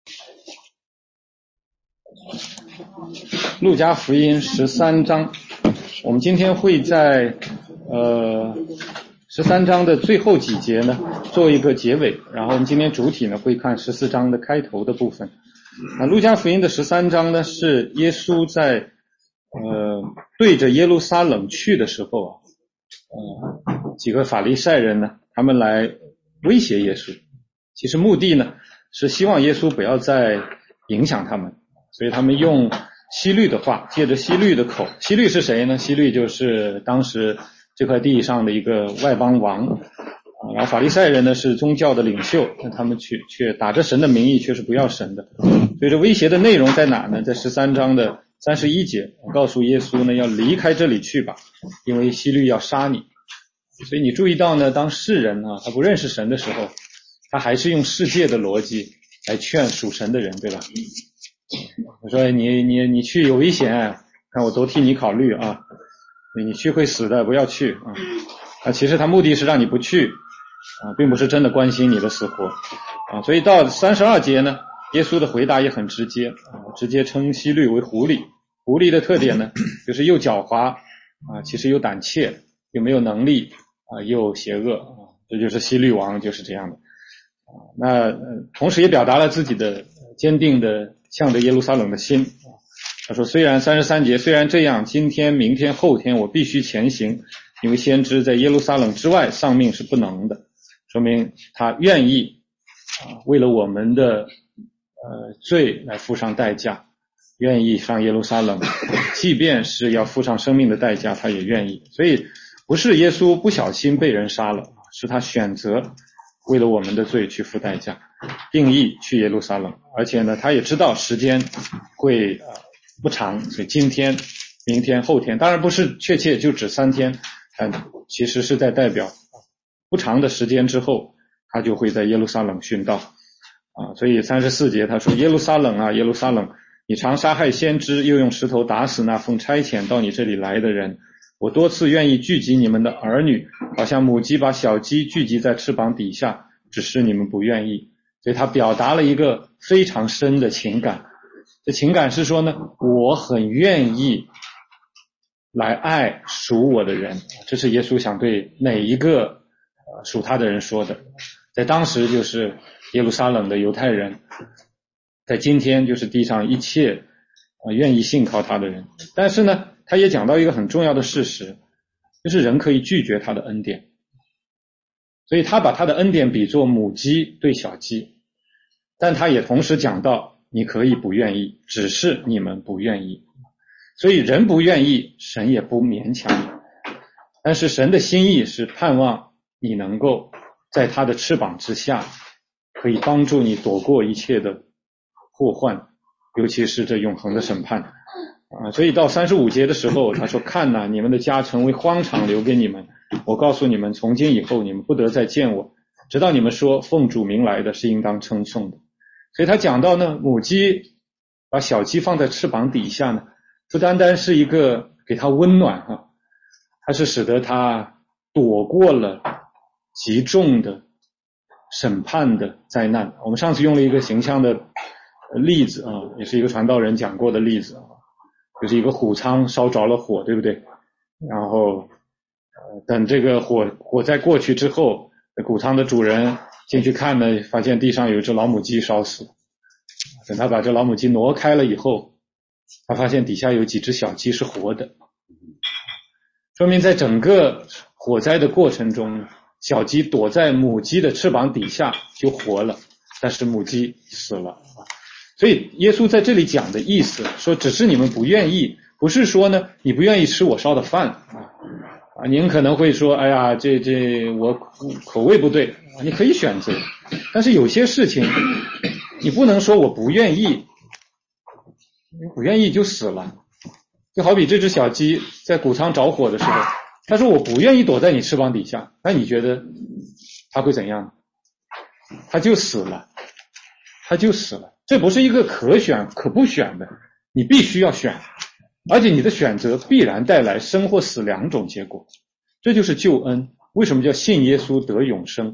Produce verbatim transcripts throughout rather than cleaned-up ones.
路加福音十三章，我们今天会在呃十三章的最后几节呢做一个结尾，然后我们今天主体呢会看十四章的开头的部分。那路加福音的十三章呢是耶稣在呃对着耶路撒冷去的时候啊，呃几个法利赛人呢他们来威胁耶稣，其实目的呢是希望耶稣不要再影响他们，所以他们用希律的话，借着希律的口。希律是谁呢？希律就是当时这块地上的一个外邦王，然后法利赛人呢是宗教的领袖，但他们却却打着神的名义却是不要神的。所以这威胁的内容在哪呢？在十三章的三十一节，我告诉耶稣呢要离开这里去吧，因为希律要杀你。所以你注意到呢，当世人啊他不认识神的时候，他还是用世界的逻辑来劝属神的人，对吧？我说你你你去有危险，看我都替你考虑啊，你去会死的，不要去啊。啊，其实他目的是让你不去啊，并不是真的关心你的死活啊。所以到三十二节呢，耶稣的回答也很直接啊，直接称希律为狐狸。狐狸的特点呢，就是又狡猾啊，其实又胆怯，又没有能力啊，又邪恶啊，这就是希律王就是这样的啊。那、呃、同时也表达了自己的坚定的向着耶路撒冷的心。他说虽然三十三节，虽然这样，今天明天后天我必须前行，因为先知在耶路撒冷之外丧命是不能的，说明他愿意啊，为了我们的呃罪来付上代价，愿意上耶路撒冷，即便是要付上生命的代价他也愿意。所以不是耶稣不小心被人杀了，是他选择为了我们的罪去付代价，定义去耶路撒冷，而且呢他也知道时间会呃不长，所以今天明天后天，当然不是确切就指三天，但其实是在代表不长的时间之后他就会在耶路撒冷殉道啊。所以三十四节他说，耶路撒冷啊耶路撒冷，你常杀害先知，又用石头打死那奉差遣到你这里来的人，我多次愿意聚集你们的儿女，好像母鸡把小鸡聚集在翅膀底下，只是你们不愿意。所以他表达了一个非常深的情感，这情感是说呢，我很愿意来爱属我的人，这是耶稣想对每一个呃属他的人说的。在当时就是耶路撒冷的犹太人，在今天就是地上一切呃愿意信靠他的人。但是呢他也讲到一个很重要的事实，就是人可以拒绝他的恩典，所以他把他的恩典比作母鸡对小鸡，但他也同时讲到你可以不愿意，只是你们不愿意。所以人不愿意，神也不勉强你，但是神的心意是盼望你能够在他的翅膀之下，可以帮助你躲过一切的祸患，尤其是这永恒的审判啊。所以到三十五节的时候他说，看哪，你们的家成为荒场，留给你们，我告诉你们，从今以后你们不得再见我，直到你们说奉主名来的是应当称颂的。所以他讲到呢，母鸡把小鸡放在翅膀底下呢，不单单是一个给它温暖哈，它是使得它躲过了极重的审判的灾难。我们上次用了一个形象的例子啊，也是一个传道人讲过的例子啊，就是一个谷仓烧着了火，对不对？然后呃，等这个火火灾过去之后，谷仓的主人进去看呢，发现地上有一只老母鸡烧死。等他把这老母鸡挪开了以后，他发现底下有几只小鸡是活的，说明在整个火灾的过程中，小鸡躲在母鸡的翅膀底下就活了，但是母鸡死了。所以耶稣在这里讲的意思说，只是你们不愿意，不是说呢你不愿意吃我烧的饭啊啊，您可能会说，哎呀，这这我口味不对，你可以选择，但是有些事情你不能说我不愿意，你不愿意就死了。就好比这只小鸡在谷仓着火的时候，他说我不愿意躲在你翅膀底下，那你觉得他会怎样？他就死了，他就死了。这不是一个可选可不选的，你必须要选，而且你的选择必然带来生或死两种结果，这就是救恩。为什么叫信耶稣得永生？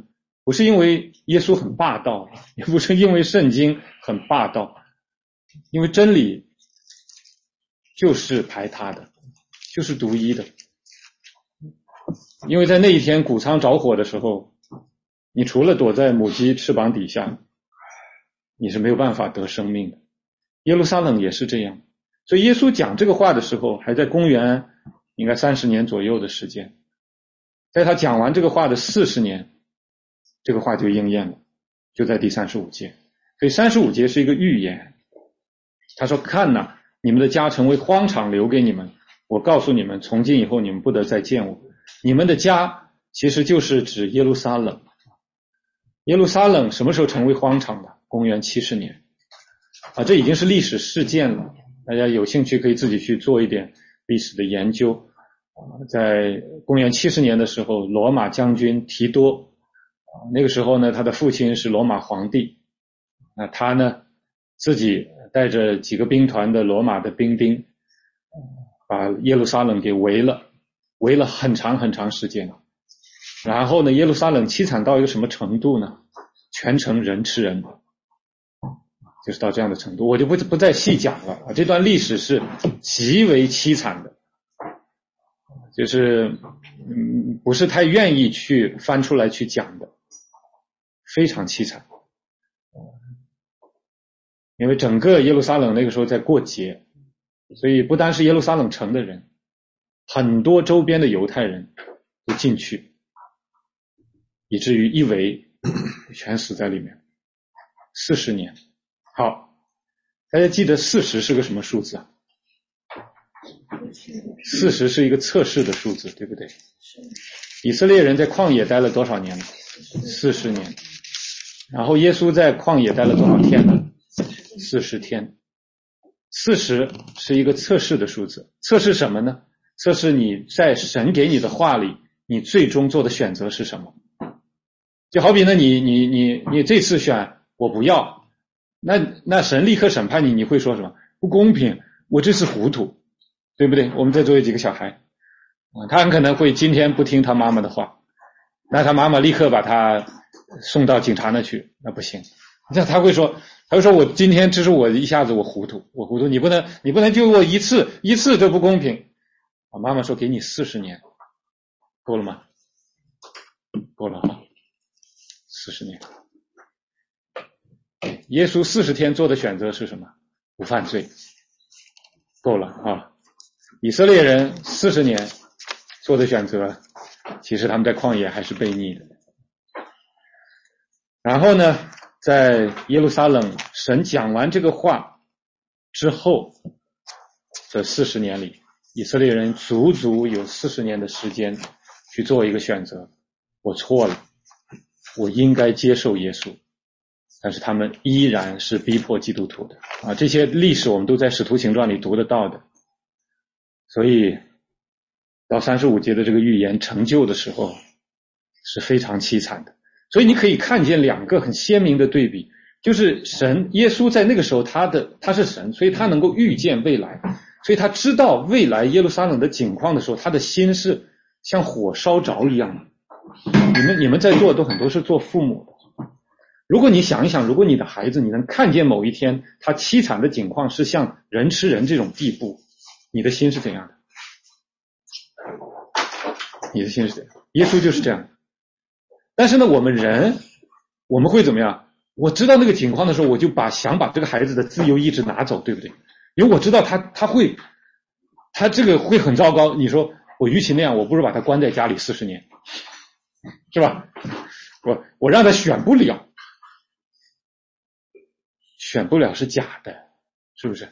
不是因为耶稣很霸道，也不是因为圣经很霸道，因为真理就是排他的，就是独一的。因为在那一天谷仓着火的时候，你除了躲在母鸡翅膀底下，你是没有办法得生命的。耶路撒冷也是这样，所以耶稣讲这个话的时候，还在公元应该三十年左右的时间，在他讲完这个话的四十年，这个话就应验了，就在第三十五节。所以三十五节是一个预言，他说：看哪，你们的家成为荒场，留给你们，我告诉你们，从今以后你们不得再见我。你们的家其实就是指耶路撒冷。耶路撒冷什么时候成为荒场的？公元七十年啊，这已经是历史事件了，大家有兴趣可以自己去做一点历史的研究。在公元七十年的时候，罗马将军提多，那个时候呢，他的父亲是罗马皇帝，那他呢自己带着几个兵团的罗马的兵丁，把耶路撒冷给围了，围了很长很长时间。然后呢，耶路撒冷凄惨到一个什么程度呢？全城人吃人，就是到这样的程度，我就不不再细讲了。这段历史是极为凄惨的，就是嗯不是太愿意去翻出来去讲的，非常凄惨。因为整个耶路撒冷那个时候在过节，所以不单是耶路撒冷城的人，很多周边的犹太人都进去，以至于一围全死在里面。四十年。好，大家记得四十是个什么数字啊？四十是一个测试的数字，对不对？以色列人在旷野待了多少年？四十年。然后耶稣在旷野待了多少天呢？四十天。四十是一个测试的数字，测试什么呢？测试你在神给你的话里，你最终做的选择是什么？就好比呢，你你你你这次选我不要，那那神立刻审判你，你会说什么？不公平，我这次糊涂，对不对？我们在座有几个小孩，他很可能会今天不听他妈妈的话，那他妈妈立刻把他送到警察那去，那不行。那他会说，他会说我今天这是我一下子我糊涂，我糊涂，你不能你不能就我一次一次都不公平。啊，妈妈说给你四十年，够了吗？够了啊，四十年。耶稣四十天做的选择是什么？不犯罪，够了啊。以色列人四十年做的选择，其实他们在旷野还是悖逆的。然后呢，在耶路撒冷，神讲完这个话之后，这四十年里，以色列人足足有四十年的时间去做一个选择。我错了，我应该接受耶稣，但是他们依然是逼迫基督徒的啊！这些历史我们都在使徒行传里读得到的。所以到三十五节的这个预言成就的时候是非常凄惨的。所以你可以看见两个很鲜明的对比，就是神耶稣在那个时候他的他是神，所以他能够预见未来，所以他知道未来耶路撒冷的景况的时候，他的心是像火烧着一样的。你们你们在座都很多是做父母的，如果你想一想，如果你的孩子你能看见某一天他凄惨的景况是像人吃人这种地步，你的心是怎样的？你的心是怎样？耶稣就是这样。但是呢，我们人我们会怎么样？我知道那个情况的时候，我就把想把这个孩子的自由意志拿走，对不对？因为我知道他他会他这个会很糟糕。你说我与其那样，我不如把他关在家里四十年，是吧？我我让他选不了，选不了是假的，是不是？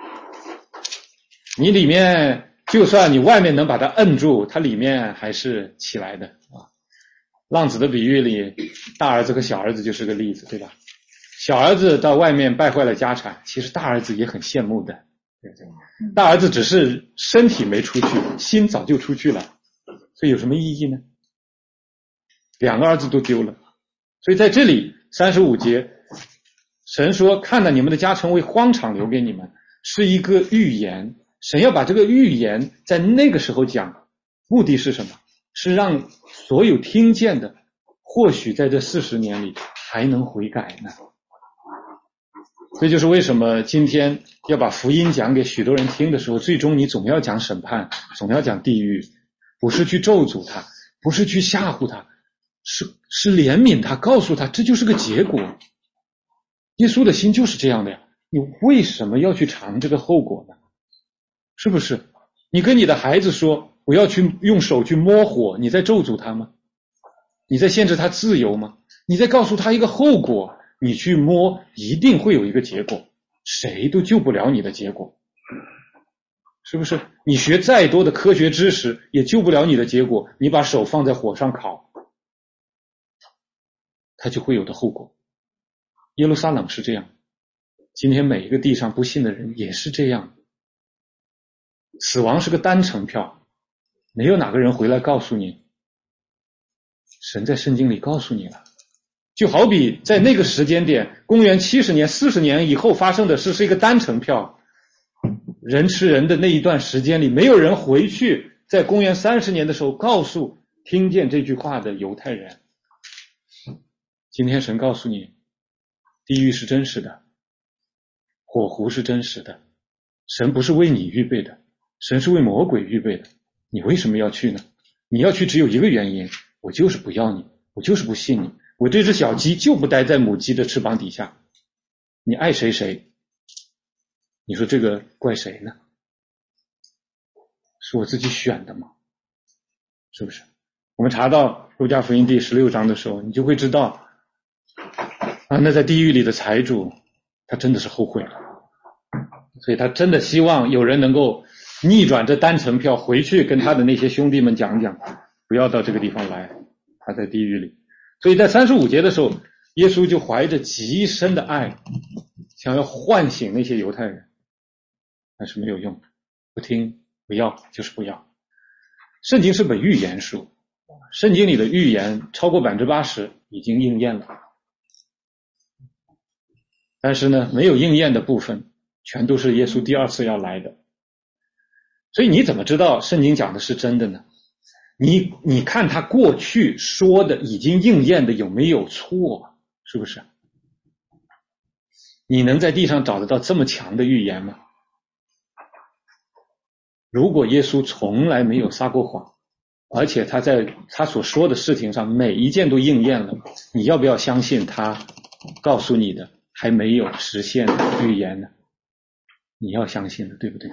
你里面就算你外面能把它摁住，它里面还是起来的啊。浪子的比喻里，大儿子和小儿子就是个例子，对吧？小儿子到外面败坏了家产，其实大儿子也很羡慕的。大儿子只是身体没出去，心早就出去了，所以有什么意义呢？两个儿子都丢了。所以在这里三十五节，神说看到你们的家成为荒场，留给你们，是一个预言。神要把这个预言在那个时候讲，目的是什么？是让所有听见的或许在这四十年里还能悔改呢。这就是为什么今天要把福音讲给许多人听的时候，最终你总要讲审判，总要讲地狱，不是去咒诅他，不是去吓唬他，是是怜悯他，告诉他这就是个结果。耶稣的心就是这样的呀，你为什么要去尝这个后果呢？是不是？你跟你的孩子说不要去用手去摸火，你在咒诅他吗？你在限制他自由吗？你在告诉他一个后果，你去摸一定会有一个结果，谁都救不了你的结果，是不是？你学再多的科学知识也救不了你的结果，你把手放在火上烤，它就会有的后果。耶路撒冷是这样，今天每一个地上不信的人也是这样。死亡是个单程票，没有哪个人回来告诉你，神在圣经里告诉你了。就好比在那个时间点，公元七十年、四十年以后发生的事是一个单程票，人吃人的那一段时间里，没有人回去在公元三十年的时候告诉听见这句话的犹太人。今天神告诉你，地狱是真实的，火湖是真实的，神不是为你预备的，神是为魔鬼预备的。你为什么要去呢？你要去只有一个原因，我就是不要你，我就是不信你，我这只小鸡就不待在母鸡的翅膀底下，你爱谁谁。你说这个怪谁呢？是我自己选的吗？是不是？我们查到路加福音第十六章的时候，你就会知道啊，那在地狱里的财主他真的是后悔了，所以他真的希望有人能够逆转这单程票，回去跟他的那些兄弟们讲讲，不要到这个地方来，他在地狱里。所以在三十五节的时候，耶稣就怀着极深的爱想要唤醒那些犹太人，但是没有用，不听，不要就是不要。圣经是本预言书，圣经里的预言超过 百分之八十 已经应验了，但是呢，没有应验的部分全都是耶稣第二次要来的。所以你怎么知道圣经讲的是真的呢？你你看他过去说的已经应验的有没有错，是不是？你能在地上找得到这么强的预言吗？如果耶稣从来没有撒过谎，而且他在他所说的事情上每一件都应验了，你要不要相信他告诉你的还没有实现的预言呢？你要相信的，对不对？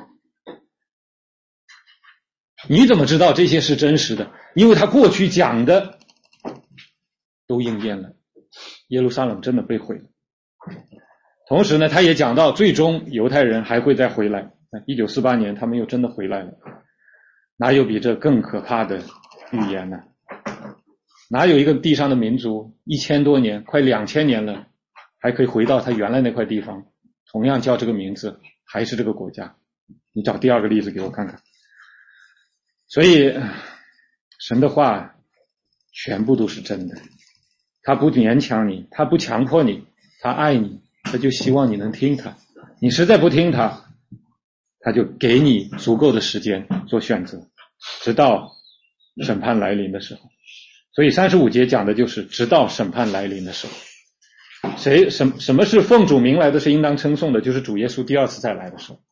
你怎么知道这些是真实的？因为他过去讲的都应验了，耶路撒冷真的被毁了。同时呢，他也讲到最终犹太人还会再回来，一九四八年他们又真的回来了。哪有比这更可怕的预言呢？哪有一个地上的民族一千多年快两千年了还可以回到他原来那块地方，同样叫这个名字，还是这个国家？你找第二个例子给我看看。所以神的话全部都是真的，他不勉强你，他不强迫你，他爱你，他就希望你能听他。你实在不听他，他就给你足够的时间做选择，直到审判来临的时候。所以三十五节讲的就是直到审判来临的时候。谁什什么是奉主名来的是应当称颂的，就是主耶稣第二次再来的时候。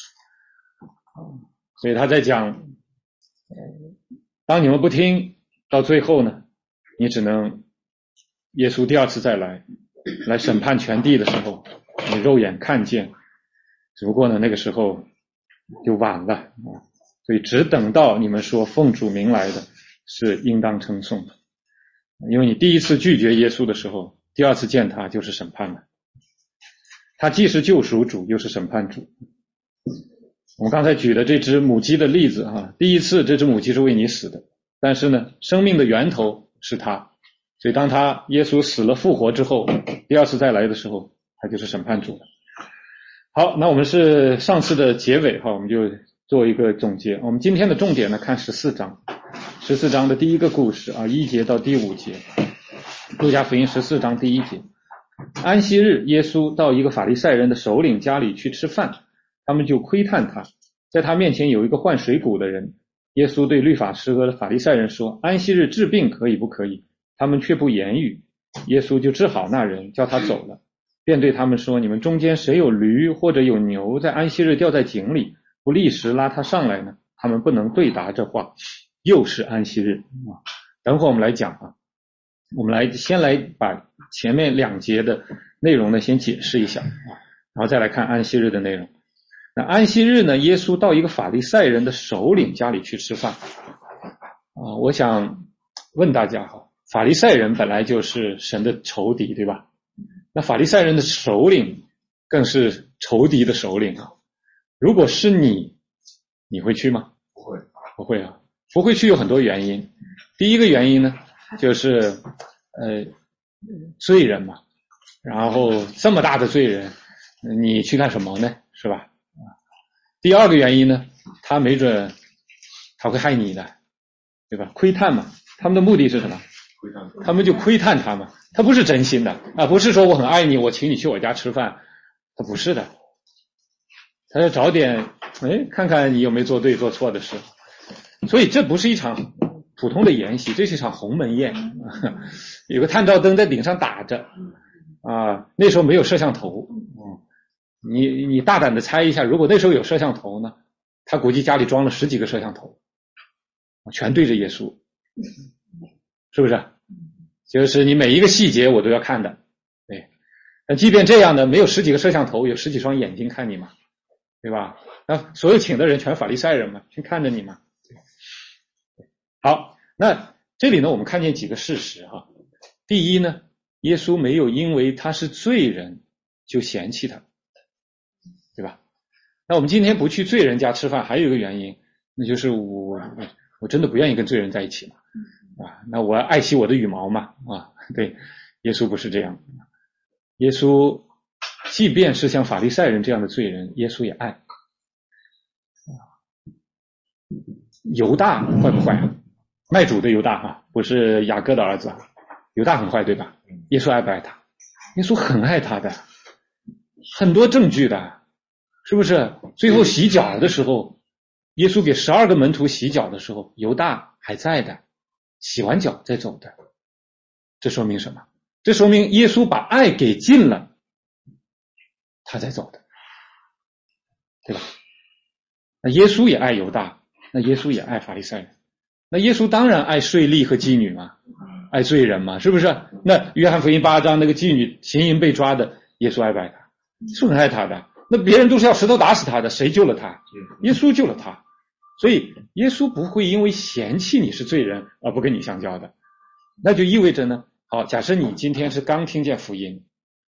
所以他在讲，当你们不听，到最后呢，你只能耶稣第二次再来来审判全地的时候，你肉眼看见，只不过呢那个时候就晚了，所以只等到你们说奉主名来的是应当称颂的。因为你第一次拒绝耶稣的时候，第二次见他就是审判了。他既是救赎主，又是审判主。我们刚才举的这只母鸡的例子啊，第一次这只母鸡是为你死的，但是呢，生命的源头是他，所以当他耶稣死了复活之后，第二次再来的时候，他就是审判主了。好，那我们是上次的结尾哈，我们就做一个总结。我们今天的重点呢，看十四章，十四章的第一个故事啊，一节到第五节。路加福音十四章第一节，安息日，耶稣到一个法利赛人的首领家里去吃饭，他们就窥探他，在他面前有一个患水谷的人。耶稣对律法师和法利赛人说，安息日治病可以不可以？ 他们却不言语。耶稣就治好那人，叫他走了，便对他们说，你们中间谁有驴或者有牛在安息日掉在井里，不立时拉他上来呢？他们不能对答这话，又是安息日啊。等会儿我们来讲啊，我们来先来把前面两节的内容呢先解释一下啊，然后再来看安息日的内容。那安息日呢，耶稣到一个法利赛人的首领家里去吃饭啊。我想问大家哈，法利赛人本来就是神的仇敌，对吧？那法利赛人的首领更是仇敌的首领啊。如果是你，你会去吗？ 不会， 不会啊。不会去有很多原因。第一个原因呢，就是呃罪人嘛，然后这么大的罪人，你去干什么呢？是吧？第二个原因呢，他没准他会害你的，对吧？窥探嘛，他们的目的是什么？ 窥探， 他们就窥探他嘛，他不是真心的啊，不是说我很爱你，我请你去我家吃饭，他不是的，他要找点，哎，看看你有没有做对做错的事。所以这不是一场普通的筵席，这是一场鸿门宴，有个探照灯在顶上打着啊，那时候没有摄像头，嗯，你你大胆的猜一下，如果那时候有摄像头呢，他估计家里装了十几个摄像头，全对着耶稣，是不是？就是你每一个细节我都要看的，对。那即便这样呢，没有十几个摄像头，有十几双眼睛看你嘛，对吧？那所有请的人全法利赛人嘛，全看着你嘛。好，那这里呢，我们看见几个事实哈。第一呢，耶稣没有因为他是罪人就嫌弃他，对吧？那我们今天不去罪人家吃饭，还有一个原因，那就是我我真的不愿意跟罪人在一起嘛，啊，那我爱惜我的羽毛嘛，啊，对，耶稣不是这样，耶稣即便是像法利赛人这样的罪人，耶稣也爱。犹大坏不坏啊？卖主的犹大哈，不是雅各的儿子，犹大很坏对吧？耶稣爱不爱他？耶稣很爱他的，很多证据的，是不是？最后洗脚的时候，耶稣给十二个门徒洗脚的时候，犹大还在的，洗完脚再走的。这说明什么？这说明耶稣把爱给尽了，他才走的，对吧？那耶稣也爱犹大，那耶稣也爱法利赛人，那耶稣当然爱税吏和妓女嘛，爱罪人嘛，是不是？那约翰福音八章那个妓女行淫被抓的，耶稣爱不爱他？是很爱他的。那别人都是要石头打死他的，谁救了他？耶稣救了他。所以耶稣不会因为嫌弃你是罪人而不跟你相交的。那就意味着呢，好，假设你今天是刚听见福音，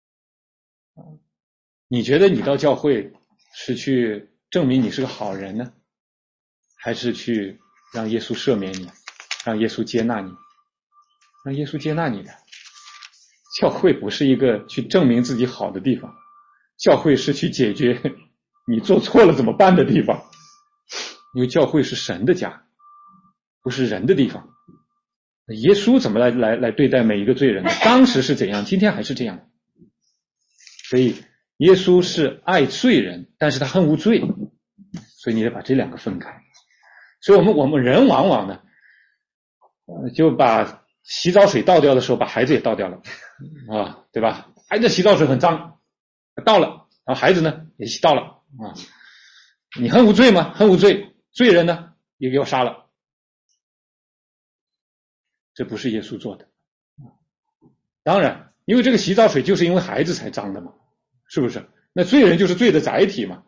你觉得你到教会是去证明你是个好人呢，还是去让耶稣赦免你，让耶稣接纳你，让耶稣接纳你的？教会不是一个去证明自己好的地方，教会是去解决你做错了怎么办的地方。因为教会是神的家，不是人的地方。耶稣怎么来来来对待每一个罪人呢？当时是怎样，今天还是这样。所以耶稣是爱罪人，但是他恨无罪，所以你得把这两个分开。所以我们我们人往往呢，呃，就把洗澡水倒掉的时候，把孩子也倒掉了啊，对吧？孩子洗澡水很脏，倒了，然后孩子呢也洗倒了啊。你恨无罪吗？恨无罪。罪人呢也给我杀了，这不是耶稣做的。当然，因为这个洗澡水就是因为孩子才脏的嘛，是不是？那罪人就是罪的载体嘛。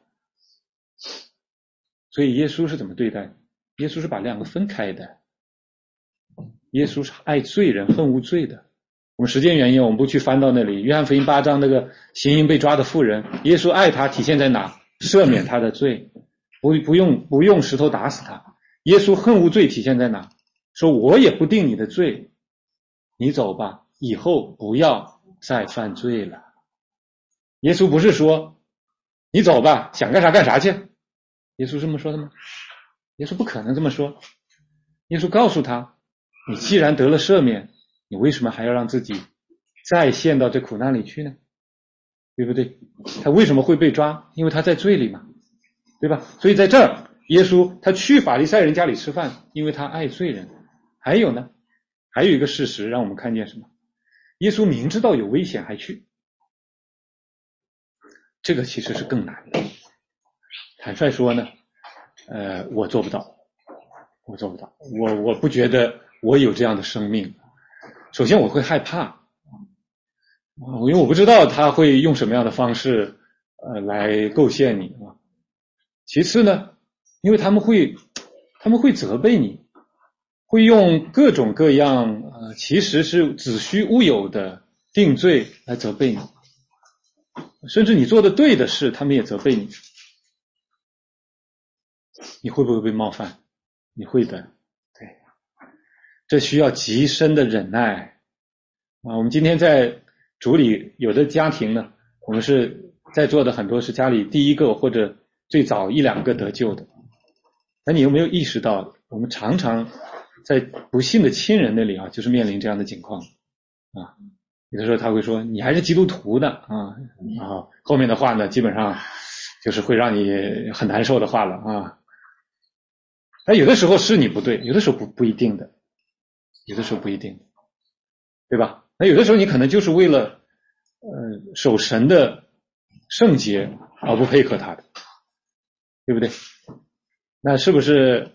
所以耶稣是怎么对待？耶稣是把两个分开的。耶稣是爱罪人恨无罪的。我们时间原因我们不去翻到那里，约翰福音八章那个行淫被抓的妇人，耶稣爱他体现在哪？赦免他的罪，不不用不用石头打死他。耶稣恨无罪体现在哪？说我也不定你的罪，你走吧，以后不要再犯罪了。耶稣不是说你走吧，想干啥干啥去。耶稣这么说的吗？耶稣不可能这么说。耶稣告诉他，你既然得了赦免，你为什么还要让自己再陷到这苦难里去呢？对不对？他为什么会被抓？因为他在罪里嘛，对吧？所以在这儿耶稣他去法利赛人家里吃饭，因为他爱罪人。还有呢， 还有一个事实让我们看见什么？耶稣明知道有危险还去，这个其实是更难的。坦率说呢，呃，我做不到，我做不到，我我不觉得我有这样的生命。首先我会害怕，因为我不知道他会用什么样的方式呃来构陷你啊。其次呢，因为他们会他们会责备你，会用各种各样呃其实是子虚乌有的定罪来责备你，甚至你做的对的事他们也责备你。你会不会被冒犯？你会的，对，这需要极深的忍耐啊。我们今天在主里有的家庭呢，我们是在座的很多是家里第一个或者最早一两个得救的，那你有没有意识到我们常常在不幸的亲人那里啊，就是面临这样的情况啊。有的时候他会说你还是基督徒的啊，然后后面的话呢基本上就是会让你很难受的话了啊。那有的时候是你不对，有的时候不不一定的，有的时候不一定，对吧？那有的时候你可能就是为了呃守神的圣洁而不配合他的，对不对？那是不是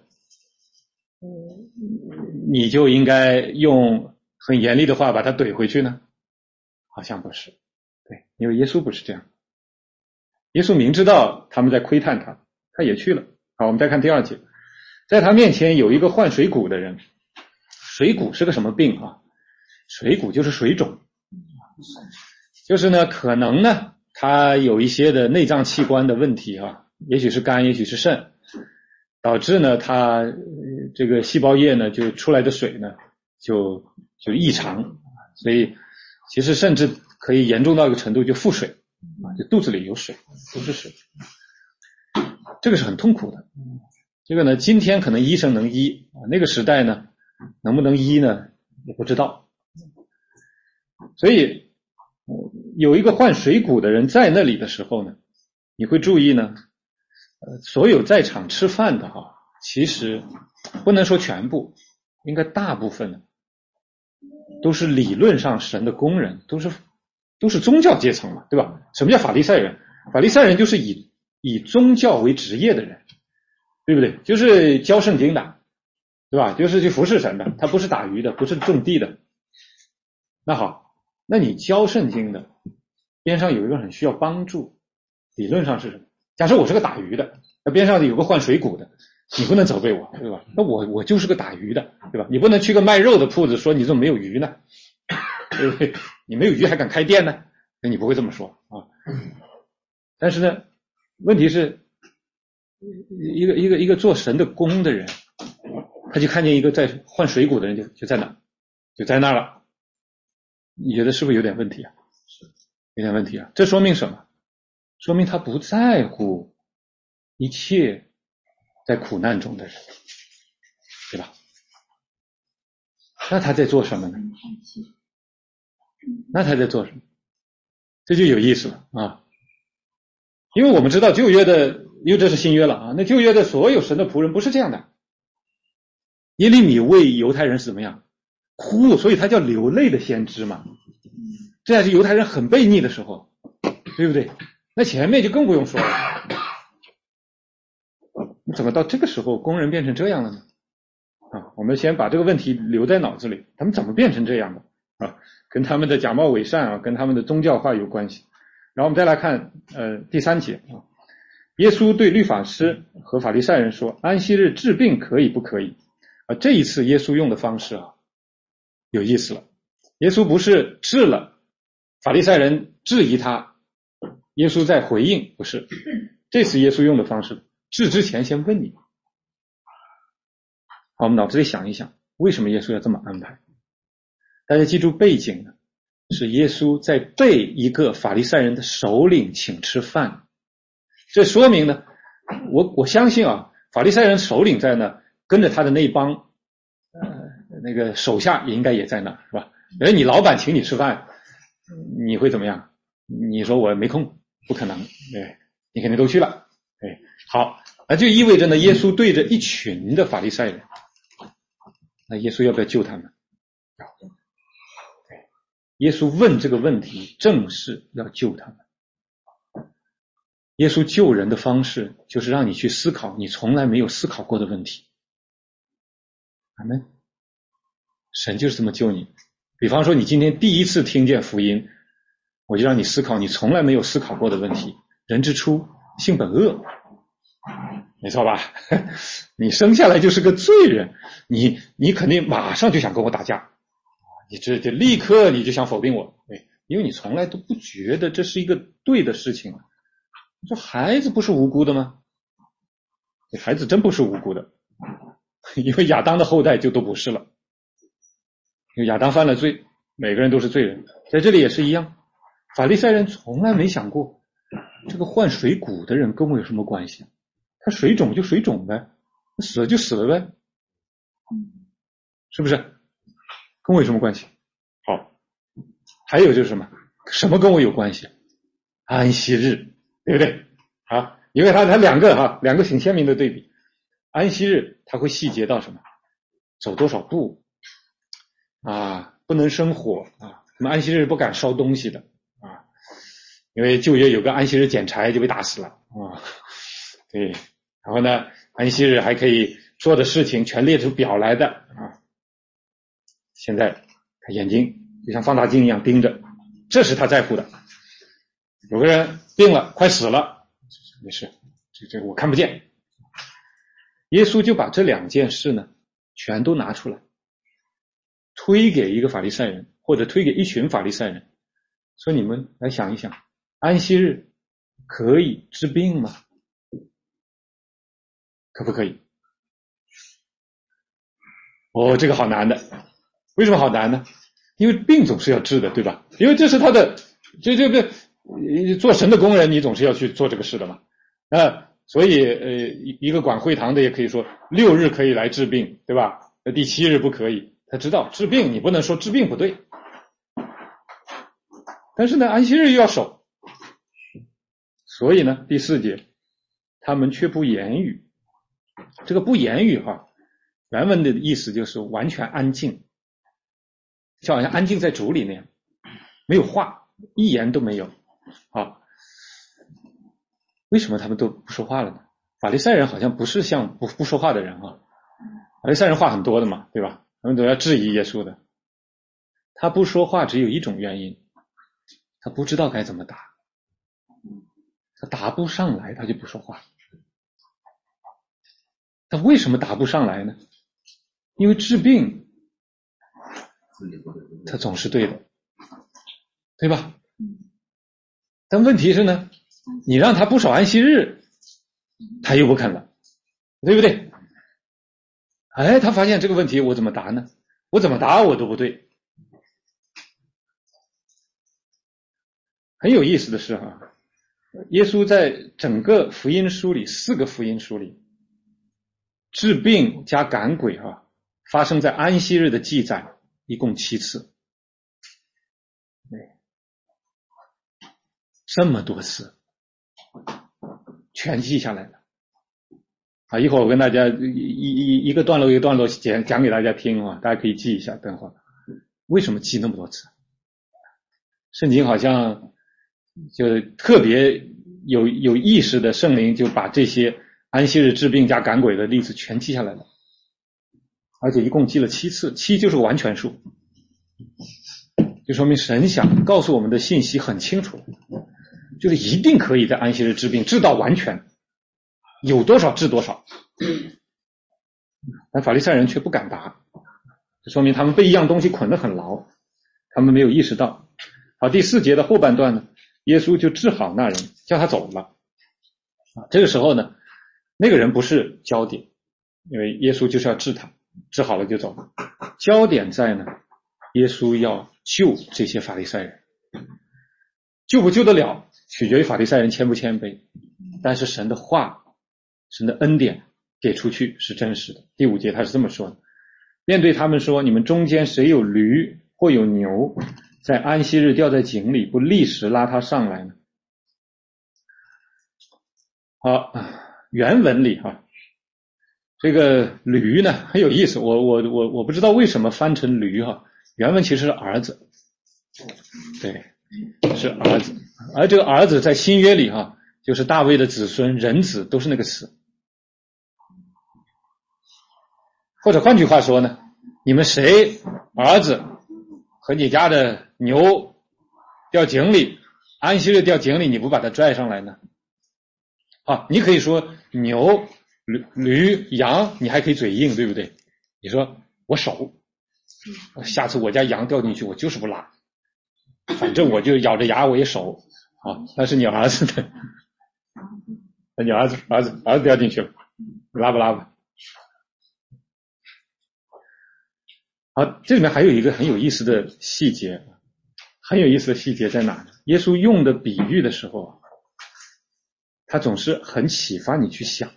你就应该用很严厉的话把他怼回去呢？好像不是，对，因为耶稣不是这样。耶稣明知道他们在窥探他，他也去了。好，我们再看第二节，在他面前有一个患水谷的人。水谷是个什么病啊？水谷就是水肿，就是呢可能呢他有一些的内脏器官的问题啊，也许是肝，也许是肾，导致呢他这个细胞液呢就出来的水呢就就异常，所以其实甚至可以严重到一个程度就腹水啊，就肚子里有水，都是水，这个是很痛苦的。这个呢今天可能医生能医，那个时代呢能不能医呢也不知道。所以有一个患水谷的人在那里的时候呢，你会注意呢呃，所有在场吃饭的哈，其实不能说全部，应该大部分呢都是理论上神的工人，都是都是宗教阶层嘛，对吧？什么叫法利赛人？法利赛人就是以以宗教为职业的人，对不对？就是教圣经的，对吧？就是去服侍神的，他不是打鱼的，不是种地的。那好，那你教圣经的边上有一个很需要帮助，理论上是什么？假设我是个打鱼的，那边上有个换水谷的，你不能责备我，对吧？那我我就是个打鱼的，对吧？你不能去个卖肉的铺子说你怎么没有鱼呢？对不对？你没有鱼还敢开店呢？那你不会这么说啊。但是呢，问题是一个一个一个做神的工的人，他就看见一个在换水谷的人就就在那就在那了，你觉得是不是有点问题啊？有点问题啊。这说明什么？说明他不在乎一切在苦难中的人，对吧？那他在做什么呢？那他在做什么？这就有意思了啊！因为我们知道旧约的，因为这是新约了啊，那旧约的所有神的仆人不是这样的。耶利米为犹太人是怎么样？哭，所以他叫流泪的先知嘛。这还是犹太人很悖逆的时候，对不对？那前面就更不用说了。你怎么到这个时候工人变成这样了呢？啊，我们先把这个问题留在脑子里，他们怎么变成这样的啊？跟他们的假冒伪善啊，跟他们的宗教化有关系。然后我们再来看呃第三节啊，耶稣对律法师和法利赛人说：安息日治病可以不可以？啊，这一次耶稣用的方式啊有意思了。耶稣不是治了，法利赛人质疑他，耶稣在回应，不是。这次耶稣用的方式，治之前先问你。好，我们脑子里想一想，为什么耶稣要这么安排？大家记住背景呢，是耶稣在被一个法利赛人的首领请吃饭。这说明呢，我我相信啊，法利赛人首领在那，跟着他的那帮呃那个手下也应该也在那，是吧？而你老板请你吃饭，你会怎么样？你说我没空，不可能，对，你肯定都去了，对，好，那就意味着呢，耶稣对着一群的法利赛人，那耶稣要不要救他们？ 耶稣问这个问题，正是要救他们。耶稣救人的方式，就是让你去思考你从来没有思考过的问题。阿们。神就是这么救你。比方说，你今天第一次听见福音，我就让你思考你从来没有思考过的问题。人之初，性本恶，没错吧？你生下来就是个罪人，你你肯定马上就想跟我打架，你这就立刻你就想否定我，对，因为你从来都不觉得这是一个对的事情。你说孩子不是无辜的吗？孩子真不是无辜的，因为亚当的后代就都不是了。因为亚当犯了罪，每个人都是罪人。在这里也是一样，法利赛人从来没想过这个患水谷的人跟我有什么关系？他水肿就水肿呗，死了就死了呗，是不是？跟我有什么关系？好，还有就是什么？什么跟我有关系？安息日，对不对？啊，因为他他两个哈，两个挺鲜明的对比。安息日他会细节到什么？走多少步啊？不能生火啊？我们安息日不敢烧东西的啊，因为旧约有个安息日捡柴就被打死了啊。对，然后呢，安息日还可以做的事情全列出表来的啊。现在他眼睛就像放大镜一样盯着，这是他在乎的。有个人病了，快死了，没事，这这我看不见。耶稣就把这两件事呢，全都拿出来，推给一个法利赛人，或者推给一群法利赛人，说你们来想一想，安息日可以治病吗？可不可以？哦，这个好难的。为什么好难呢？因为病总是要治的，对吧？因为这是他的，这这个做神的工人，你总是要去做这个事的嘛。啊，所以呃，一个管会堂的也可以说六日可以来治病，对吧？那第七日不可以。他知道治病，你不能说治病不对。但是呢，安息日又要守，所以呢，第四节，他们却不言语。这个不言语哈，原文的意思就是完全安静，就好像安静在主里那样，没有话，一言都没有啊。为什么他们都不说话了呢？法利赛人好像不是像不不说话的人啊，法利赛人话很多的嘛，对吧？他们都要质疑耶稣的。他不说话只有一种原因，他不知道该怎么答，他答不上来，他就不说话。他为什么答不上来呢？因为治病他总是对的，对吧？但问题是呢，你让他不守安息日，他又不肯了，对不对？哎，他发现这个问题我怎么答呢？我怎么答我都不对。很有意思的是哈，耶稣在整个福音书里，四个福音书里，治病加赶鬼哈，发生在安息日的记载一共七次。这么多次全记下来了啊！一会儿我跟大家一一一个段落一个段落讲讲给大家听啊，大家可以记一下。等会儿为什么记那么多次？圣经好像就特别有有意识的，圣灵就把这些安息日治病加赶鬼的例子全记下来了，而且一共记了七次，七就是个完全数，就说明神想告诉我们的信息很清楚，就是一定可以在安息日治病，治到完全，有多少治多少。但法利赛人却不敢答，这说明他们被一样东西捆得很牢，他们没有意识到。好，第四节的后半段呢，耶稣就治好那人，叫他走了。啊，这个时候呢，那个人不是焦点，因为耶稣就是要治他，治好了就走了。焦点在呢，耶稣要救这些法利赛人，救不救得了，取决于法利赛人谦不谦卑。但是神的话，神的恩典给出去是真实的。第五节他是这么说的：便对他们说，你们中间谁有驴或有牛，在安息日掉在井里，不立时拉他上来呢？好，原文里哈，这个驴呢很有意思，我我我我不知道为什么翻成驴哈， 原文其实是儿子，对，是儿子。而这个儿子在新约里哈，就是大卫的子孙，人子都是那个词。或者换句话说呢，你们谁儿子和你家的牛掉井里，安息日掉井里，你不把它拽上来呢？啊，你可以说牛、驴、驴、羊，你还可以嘴硬，对不对？你说我守，下次我家羊掉进去，我就是不拉，反正我就咬着牙我也守啊。那是你儿子的，那你儿子儿子儿子掉进去了，你拉不拉吧？好，这里面还有一个很有意思的细节，很有意思的细节在哪呢？耶稣用的比喻的时候，他总是很启发你去想，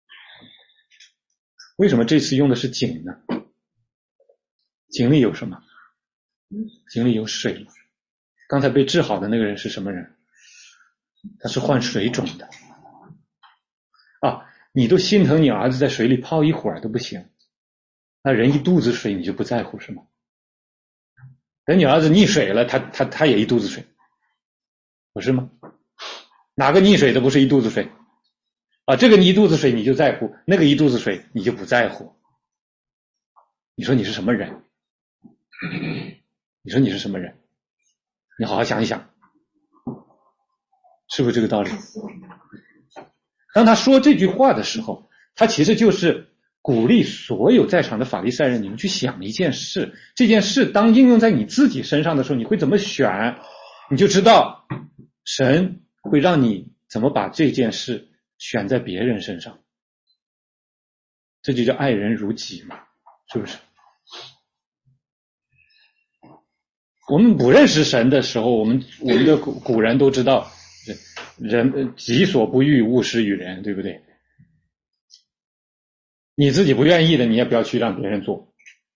为什么这次用的是井呢？井里有什么？井里有水。刚才被治好的那个人是什么人？他是患水肿的。啊，你都心疼你儿子在水里泡一会儿都不行，那人一肚子水你就不在乎是吗？等你儿子溺水了，他他他也一肚子水，不是吗？哪个溺水的不是一肚子水？啊，这个你一肚子水你就在乎，那个一肚子水你就不在乎。你说你是什么人？你说你是什么人？你好好想一想，是不是这个道理？当他说这句话的时候，他其实就是鼓励所有在场的法利赛人，你们去想一件事，这件事当应用在你自己身上的时候，你会怎么选，你就知道神会让你怎么把这件事选在别人身上。这就叫爱人如己嘛，是不是？我们不认识神的时候，我们我们的古古人都知道，人己所不欲，勿施于人，对不对？你自己不愿意的，你也不要去让别人做。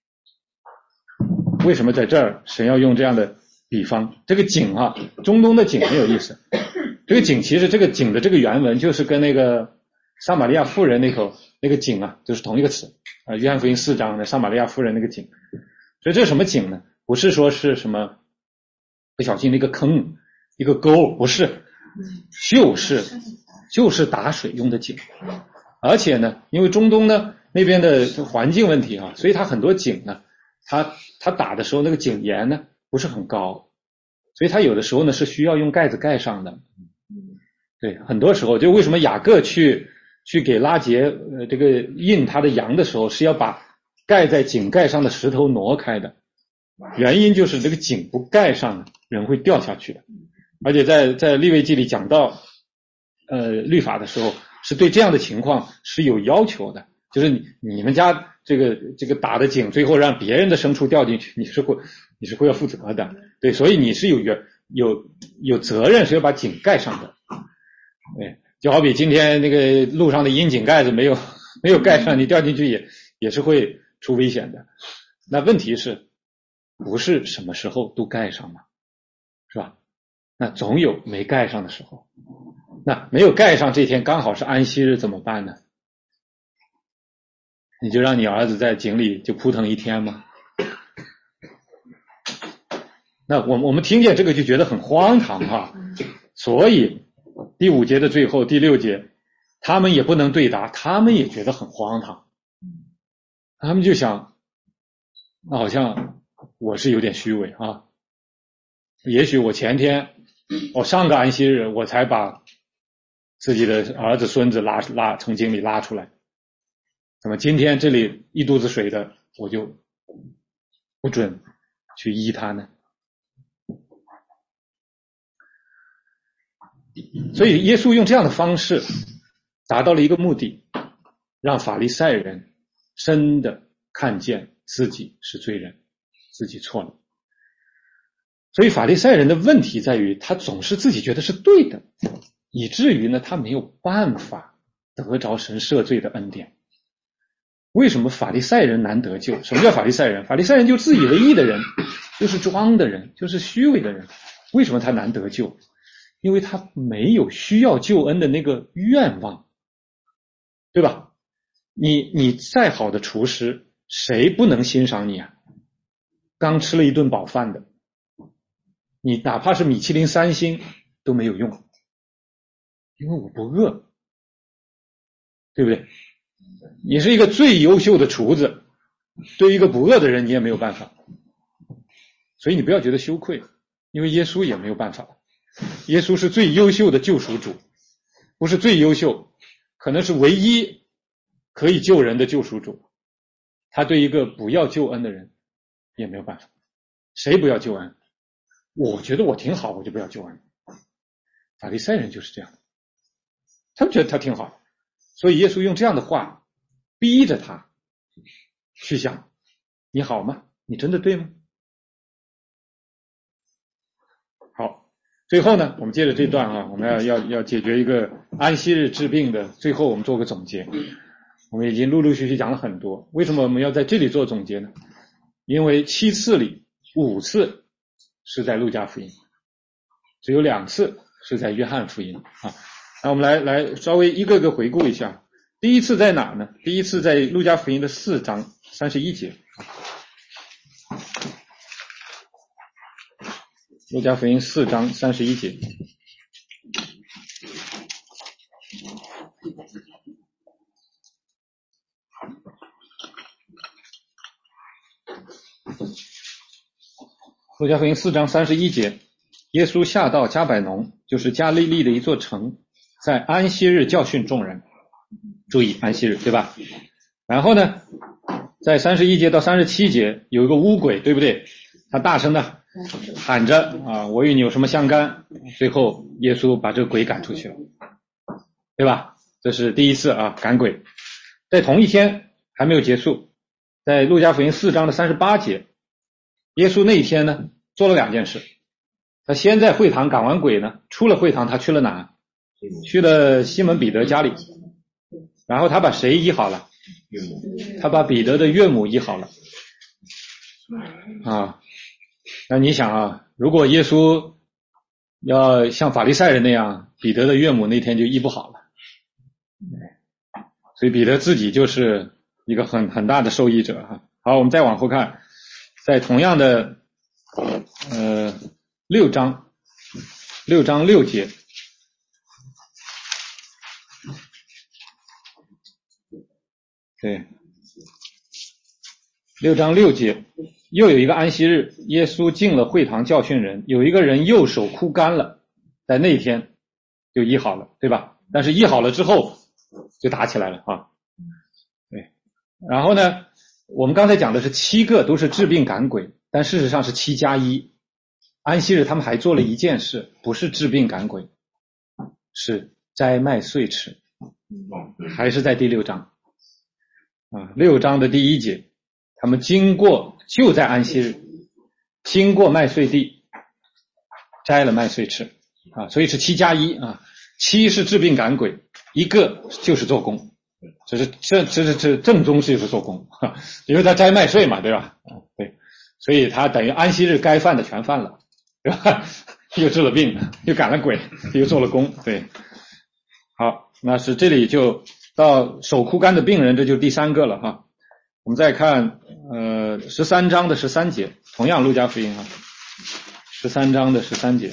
为什么在这儿神要用这样的比方？这个井啊，中东的井很有意思。这个井其实这个井的这个原文就是跟那个撒玛利亚妇人那口那个井啊，就是同一个词啊。约翰福音四章的撒玛利亚妇人那个井，所以这是什么井呢？不是说是什么不小心的一个坑一个沟，不是，就是就是打水用的井。而且呢，因为中东呢那边的环境问题啊，所以它很多井呢，它它打的时候那个井沿呢不是很高，所以它有的时候呢是需要用盖子盖上的。对，很多时候就为什么雅各去去给拉结呃这个印他的羊的时候是要把盖在井盖上的石头挪开的，原因就是这个井不盖上人会掉下去的。而且在在利未记里讲到呃律法的时候，是对这样的情况是有要求的，就是你你们家这个这个打的井最后让别人的牲畜掉进去，你是会你是会要负责的。对，所以你是有有有责任是要把井盖上的。对，就好比今天那个路上的窨井盖子没有没有盖上，你掉进去也也是会出危险的。那问题是不是什么时候都盖上嘛，是吧？那总有没盖上的时候。那没有盖上这天刚好是安息日怎么办呢？你就让你儿子在井里就扑腾一天吗？那我我们听见这个就觉得很荒唐哈。所以第五节的最后第六节，他们也不能对答，他们也觉得很荒唐。他们就想，那好像我是有点虚伪啊。也许我前天我上个安息日我才把自己的儿子孙子拉拉从井里拉出来，那么今天这里一肚子水的我就不准去医他呢？所以耶稣用这样的方式达到了一个目的，让法利赛人真的看见自己是罪人，自己错了。所以法利赛人的问题在于他总是自己觉得是对的，以至于呢他没有办法得着神赦罪的恩典。为什么法利赛人难得救？什么叫法利赛人？法利赛人就自以为义的人，就是装的人，就是虚伪的人。为什么他难得救？因为他没有需要救恩的那个愿望，对吧？你你再好的厨师，谁不能欣赏你啊？ 刚吃了一顿饱饭的，你哪怕是米其林三星都没有用，因为我不饿，对不对？你是一个最优秀的厨子，对于一个不饿的人你也没有办法，所以你不要觉得羞愧，因为耶稣也没有办法。耶稣是最优秀的救赎主，不是最优秀，可能是唯一可以救人的救赎主。他对一个不要救恩的人也没有办法。谁不要救恩？我觉得我挺好，我就不要救恩。法利赛人就是这样，他们觉得他挺好，所以耶稣用这样的话逼着他去想，你好吗？你真的对吗？好，最后呢，我们接着这段啊，我们要要要解决一个安息日治病的，最后我们做个总结。我们已经陆陆续续讲了很多，为什么我们要在这里做总结呢？因为七次里五次是在路加福音，只有两次是在约翰福音啊。那我们来来稍微一个个回顾一下。第一次在哪呢？第一次在路加福音的四章三十一节。路加福音四章三十一节。路加福音四章三十一节，耶稣下到迦百农，就是加利利的一座城，在安息日教训众人。注意安息日，对吧？然后呢，在三十一节到三十七节有一个污鬼，对不对？他大声的喊着啊，我与你有什么相干？最后耶稣把这个鬼赶出去了，对吧？这是第一次啊，赶鬼。在同一天还没有结束，在路加福音四章的三十八节，耶稣那一天呢做了两件事。他先在会堂赶完鬼呢，出了会堂他去了哪？去了西门彼得家里，然后他把谁医好了？他把彼得的岳母医好了啊。那你想啊，如果耶稣要像法利赛人那样，彼得的岳母那天就医不好了，所以彼得自己就是一个很很大的受益者哈。好，我们再往后看，在同样的呃六章六章六节，对，六章六节，又有一个安息日，耶稣进了会堂教训人，有一个人右手枯干了，在那天就医好了，对吧？但是医好了之后就打起来了啊。对，然后呢，我们刚才讲的是七个都是治病赶鬼，但事实上是七加一。安息日他们还做了一件事，不是治病赶鬼，是摘麦穗吃，还是在第六章啊，六章的第一节，他们经过就在安息日，经过麦穗地，摘了麦穗吃啊，所以是七加一啊，七是治病赶鬼，一个就是做工，这是这这是这正宗就是做工，哈，因为他摘麦穗嘛，对吧？啊，对，所以他等于安息日该犯的全犯了，对吧？又治了病，又赶了鬼，又做了工，对。好，那是这里就到手枯干的病人，这就第三个了哈。我们再看呃十三章的十三节，同样路加福音哈，十三章的十三节。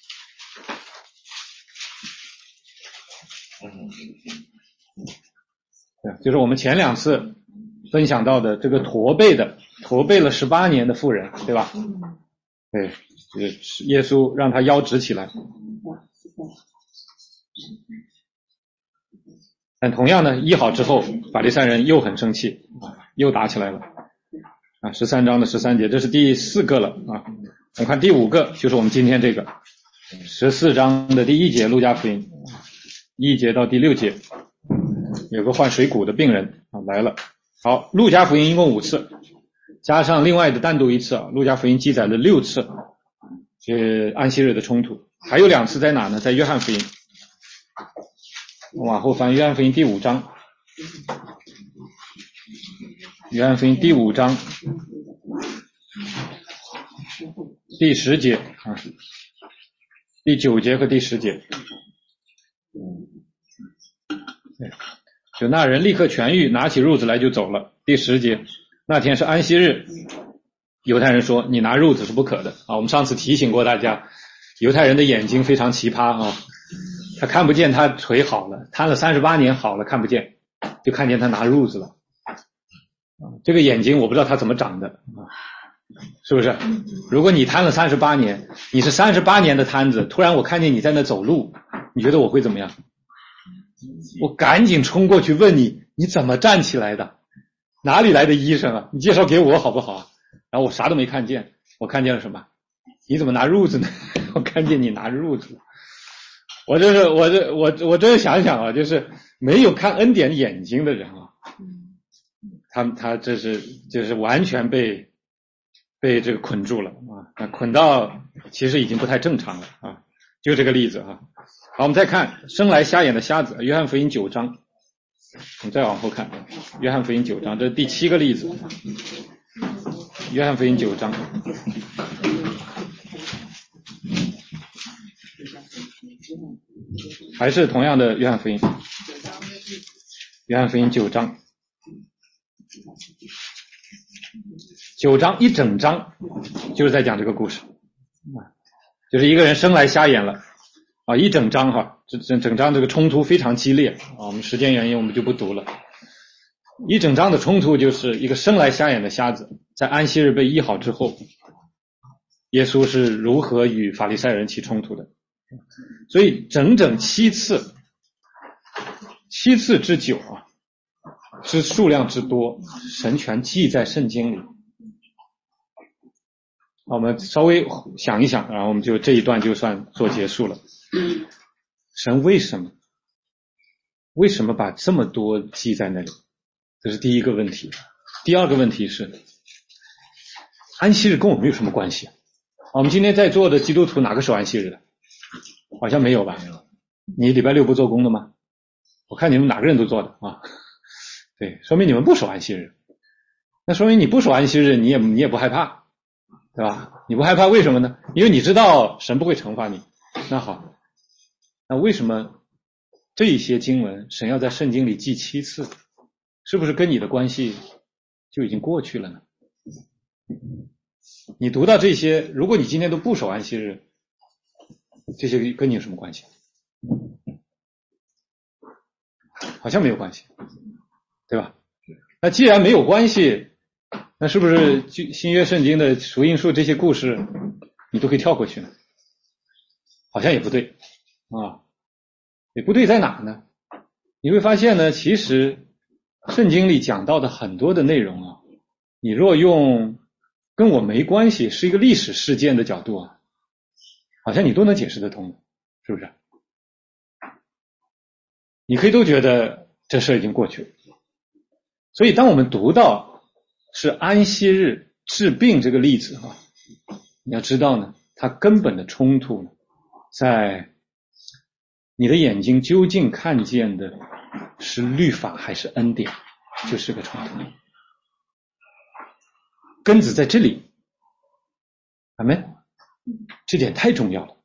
对，就是我们前两次分享到的这个驼背的，驼背了十八年的妇人，对吧？对，就是耶稣让他腰直起来。但同样呢，医好之后，法利赛人又很生气，又打起来了。啊，十三章的十三节，这是第四个了啊。我们看第五个，就是我们今天这个十四章的第一节，路加福音一节到第六节，有个患水谷的病人啊来了。好，路加福音一共五次，加上另外的单独一次啊，路加福音记载了六次这安息日的冲突，还有两次在哪呢？在约翰福音。往后翻，约翰福音第五章，约翰福音第五章第十节啊，第九节和第十节。对，就那人立刻痊愈，拿起褥子来就走了。第十节，那天是安息日， 犹太人说你拿褥子是不可的啊。我们上次提醒过大家，犹太人的眼睛非常奇葩啊，他看不见他腿好了，瘫了三十八年好了看不见，就看见他拿褥子了啊。这个眼睛我不知道他怎么长的啊，是不是？如果你瘫了三十八年，你是三十八年的瘫子，突然我看见你在那走路，你觉得我会怎么样？我赶紧冲过去问你，你怎么站起来的？哪里来的医生啊？你介绍给我好不好啊？然后我啥都没看见，我看见了什么？你怎么拿褥子呢？我看见你拿褥子了。我这是我这我我这想想啊，就是没有看恩典眼睛的人啊，他他这是就是完全被被这个捆住了啊，捆到其实已经不太正常了啊，就这个例子啊。好，我们再看生来瞎眼的瞎子，约翰福音九章，我们再往后看，约翰福音九章，这是第七个例子，约翰福音九章。还是同样的约翰福音，约翰福音九章，九章一整章就是在讲这个故事，就是一个人生来瞎眼了啊，一整章哈，这整整章这个冲突非常激烈啊，我们时间原因我们就不读了。一整章的冲突就是一个生来瞎眼的瞎子，在安息日被医好之后，耶稣是如何与法利赛人起冲突的。所以整整七次，七次之久啊，之数量之多，神全记在圣经里。我们稍微想一想，然后我们就这一段就算做结束了。神为什么为什么把这么多记在那里？这是第一个问题。第二个问题是，安息日跟我们有什么关系？我们今天在座的基督徒哪个守安息日的？好像没有吧？你礼拜六不做工的吗？我看你们哪个人都做的啊。对，说明你们不守安息日。那说明你不守安息日，你也你也不害怕，对吧？你不害怕为什么呢？因为你知道神不会惩罚你。那好，那为什么这一些经文神要在圣经里记七次？是不是跟你的关系就已经过去了呢？你读到这些，如果你今天都不守安息日，这些跟你有什么关系？好像没有关系，对吧？那既然没有关系，那是不是新约圣经的福音书这些故事你都可以跳过去呢？好像也不对啊，也不对在哪呢？你会发现呢，其实圣经里讲到的很多的内容啊，你若用跟我没关系，是一个历史事件的角度啊，好像你都能解释得通，是不是？你可以都觉得这事已经过去了。所以当我们读到是安息日治病这个例子啊，你要知道呢，它根本的冲突呢，在你的眼睛究竟看见的是律法还是恩典，就是个冲突。根子在这里，阿们，这点太重要了。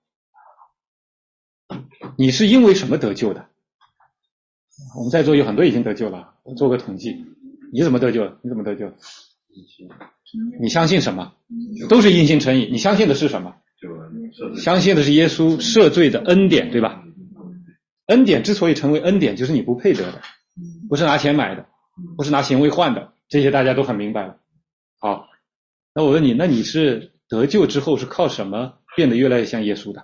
你是因为什么得救的？我们在座有很多已经得救了，我做个统计，你怎么得救的？你怎么得救的？你相信什么？都是因信称义。你相信的是什么？相信的是耶稣赦罪的恩典，对吧？恩典之所以成为恩典，就是你不配得的，不是拿钱买的，不是拿行为换的，这些大家都很明白了。好，那我问你，那你是得救之后是靠什么变得越来越像耶稣的？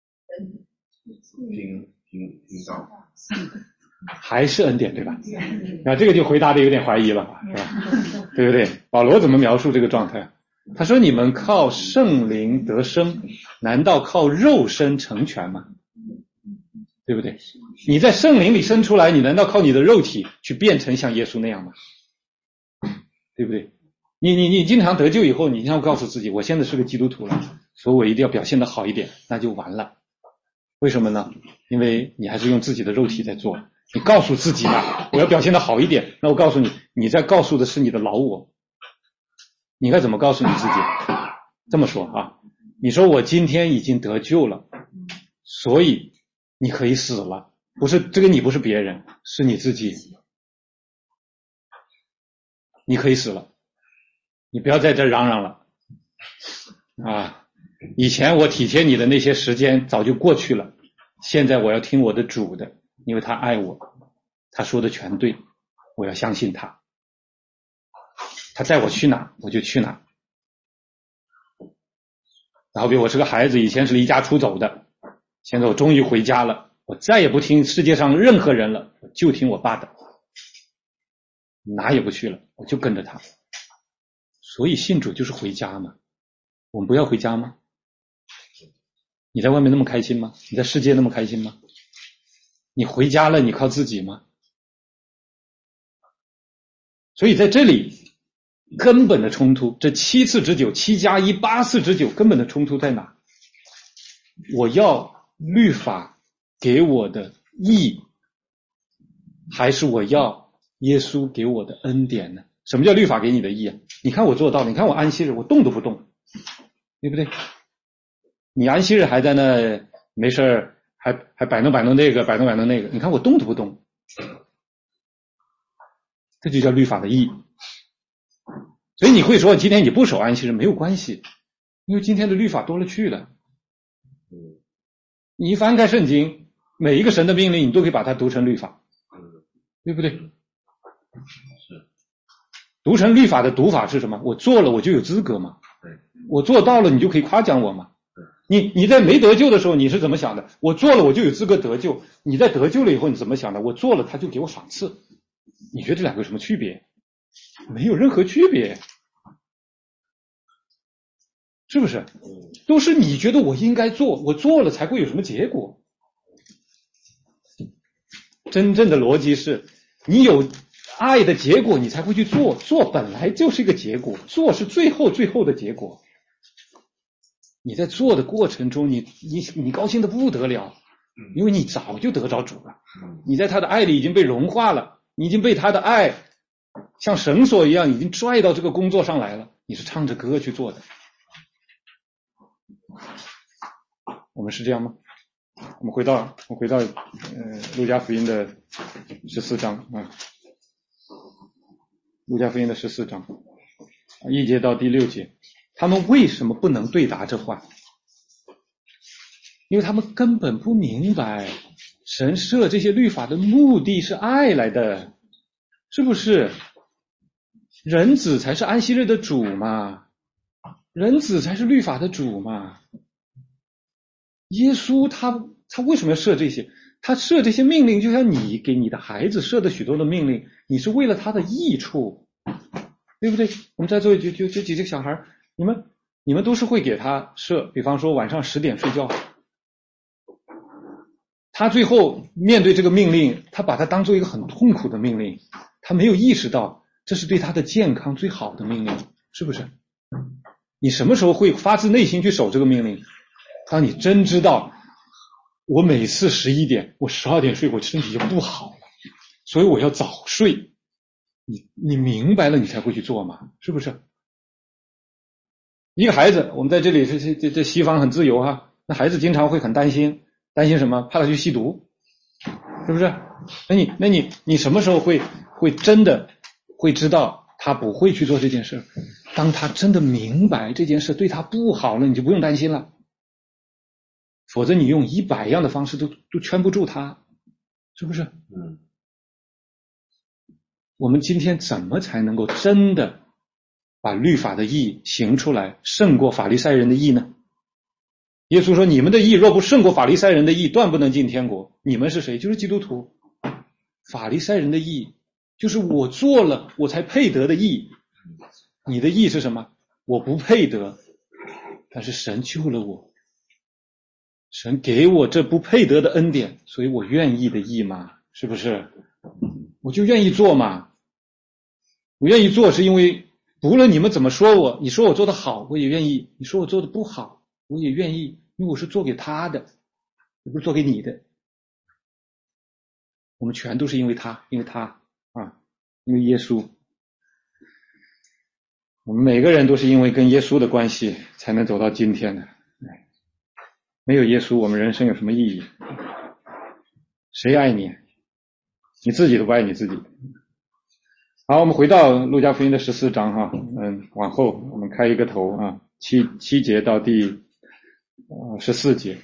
听听听到， 还是恩典，对吧？那这个就回答的有点怀疑了，是吧？对不对？保罗怎么描述这个状态？他说你们靠圣灵得生，难道靠肉身成全吗？对不对？你在圣灵里生出来，你难道靠你的肉体去变成像耶稣那样吗？对不对？你你你经常得救以后，你经常告诉自己，我现在是个基督徒了，所以我一定要表现得好一点，那就完了。为什么呢？因为你还是用自己的肉体在做。你告诉自己呢，我要表现得好一点，那我告诉你，你在告诉的是你的老我。你该怎么告诉你自己？这么说啊，你说我今天已经得救了，所以你可以死了。不是这个，你不是别人，是你自己。你可以死了，你不要在这嚷嚷了啊，以前我体贴你的那些时间早就过去了，现在我要听我的主的，因为他爱我，他说的全对，我要相信他，他带我去哪我就去哪。然后比如我是个孩子，以前是离家出走的，现在我终于回家了，我再也不听世界上任何人了，我就听我爸的，哪也不去了，我就跟着他。所以信主就是回家嘛，我们不要回家吗？你在外面那么开心吗？你在世界那么开心吗？你回家了，你靠自己吗？所以在这里根本的冲突，这七次之久，七加一八次之久，根本的冲突在哪？我要律法给我的义，还是我要耶稣给我的恩典呢？什么叫律法给你的义啊？你看我做到了，你看我安息日我动都不动，对不对？你安息日还在那没事还还摆弄摆弄那个摆弄摆弄那个，你看我动都不动，这就叫律法的义。所以你会说今天你不守安息日没有关系，因为今天的律法多了去了。你一翻开圣经，每一个神的命令你都可以把它读成律法，对不对？读成律法的读法是什么？我做了我就有资格嘛，我做到了你就可以夸奖我嘛。你你在没得救的时候你是怎么想的？我做了我就有资格得救。你在得救了以后你怎么想的？我做了他就给我赏赐。你觉得这两个有什么区别？没有任何区别，是不是？都是你觉得我应该做，我做了才会有什么结果。真正的逻辑是你有爱的结果你才会去做，做本来就是一个结果，做是最后最后的结果。你在做的过程中你你你高兴的不得了，因为你早就得着主了，你在他的爱里已经被融化了，你已经被他的爱像绳索一样已经拽到这个工作上来了，你是唱着歌去做的。我们是这样吗？我们回到我回到呃路加福音的十四章啊，路加福音的十四章一节到第六节，他们为什么不能对答这话？因为他们根本不明白神设这些律法的目的是爱来的，是不是？人子才是安息日的主嘛，人子才是律法的主嘛。耶稣他他为什么要设这些？他设这些命令就像你给你的孩子设的许多的命令，你是为了他的益处，对不对？我们在座就就就几个小孩，你们你们都是会给他设，比方说晚上十点睡觉，他最后面对这个命令，他把它当做一个很痛苦的命令，他没有意识到这是对他的健康最好的命令，是不是？你什么时候会发自内心去守这个命令？当你真知道我每次十一点我十二点睡我身体就不好了，所以我要早睡，你你明白了你才会去做嘛，是不是？一个孩子，我们在这里这这这西方很自由哈，那孩子经常会很担心，担心什么？怕他去吸毒，是不是？那你那你你什么时候会会真的会知道他不会去做这件事？当他真的明白这件事对他不好了，你就不用担心了。否则你用一百样的方式都都圈不住他，是不是？嗯。我们今天怎么才能够真的把律法的义行出来，胜过法利赛人的义呢？耶稣说：“你们的义若不胜过法利赛人的义，断不能进天国。”你们是谁？就是基督徒。法利赛人的义就是我做了我才配得的义。你的义是什么？我不配得，但是神救了我。神给我这不配得的恩典，所以我愿意的义嘛，是不是？我就愿意做嘛。我愿意做是因为不论你们怎么说我，你说我做的好我也愿意，你说我做的不好我也愿意，因为我是做给他的，不是做给你的。我们全都是因为他，因为他啊，因为耶稣。我们每个人都是因为跟耶稣的关系才能走到今天的。没有耶稣我们人生有什么意义？谁爱你？你自己都不爱你自己。好，我们回到路加福音的十四章哈，嗯，往后我们开一个头啊， 七七节到第呃十四节。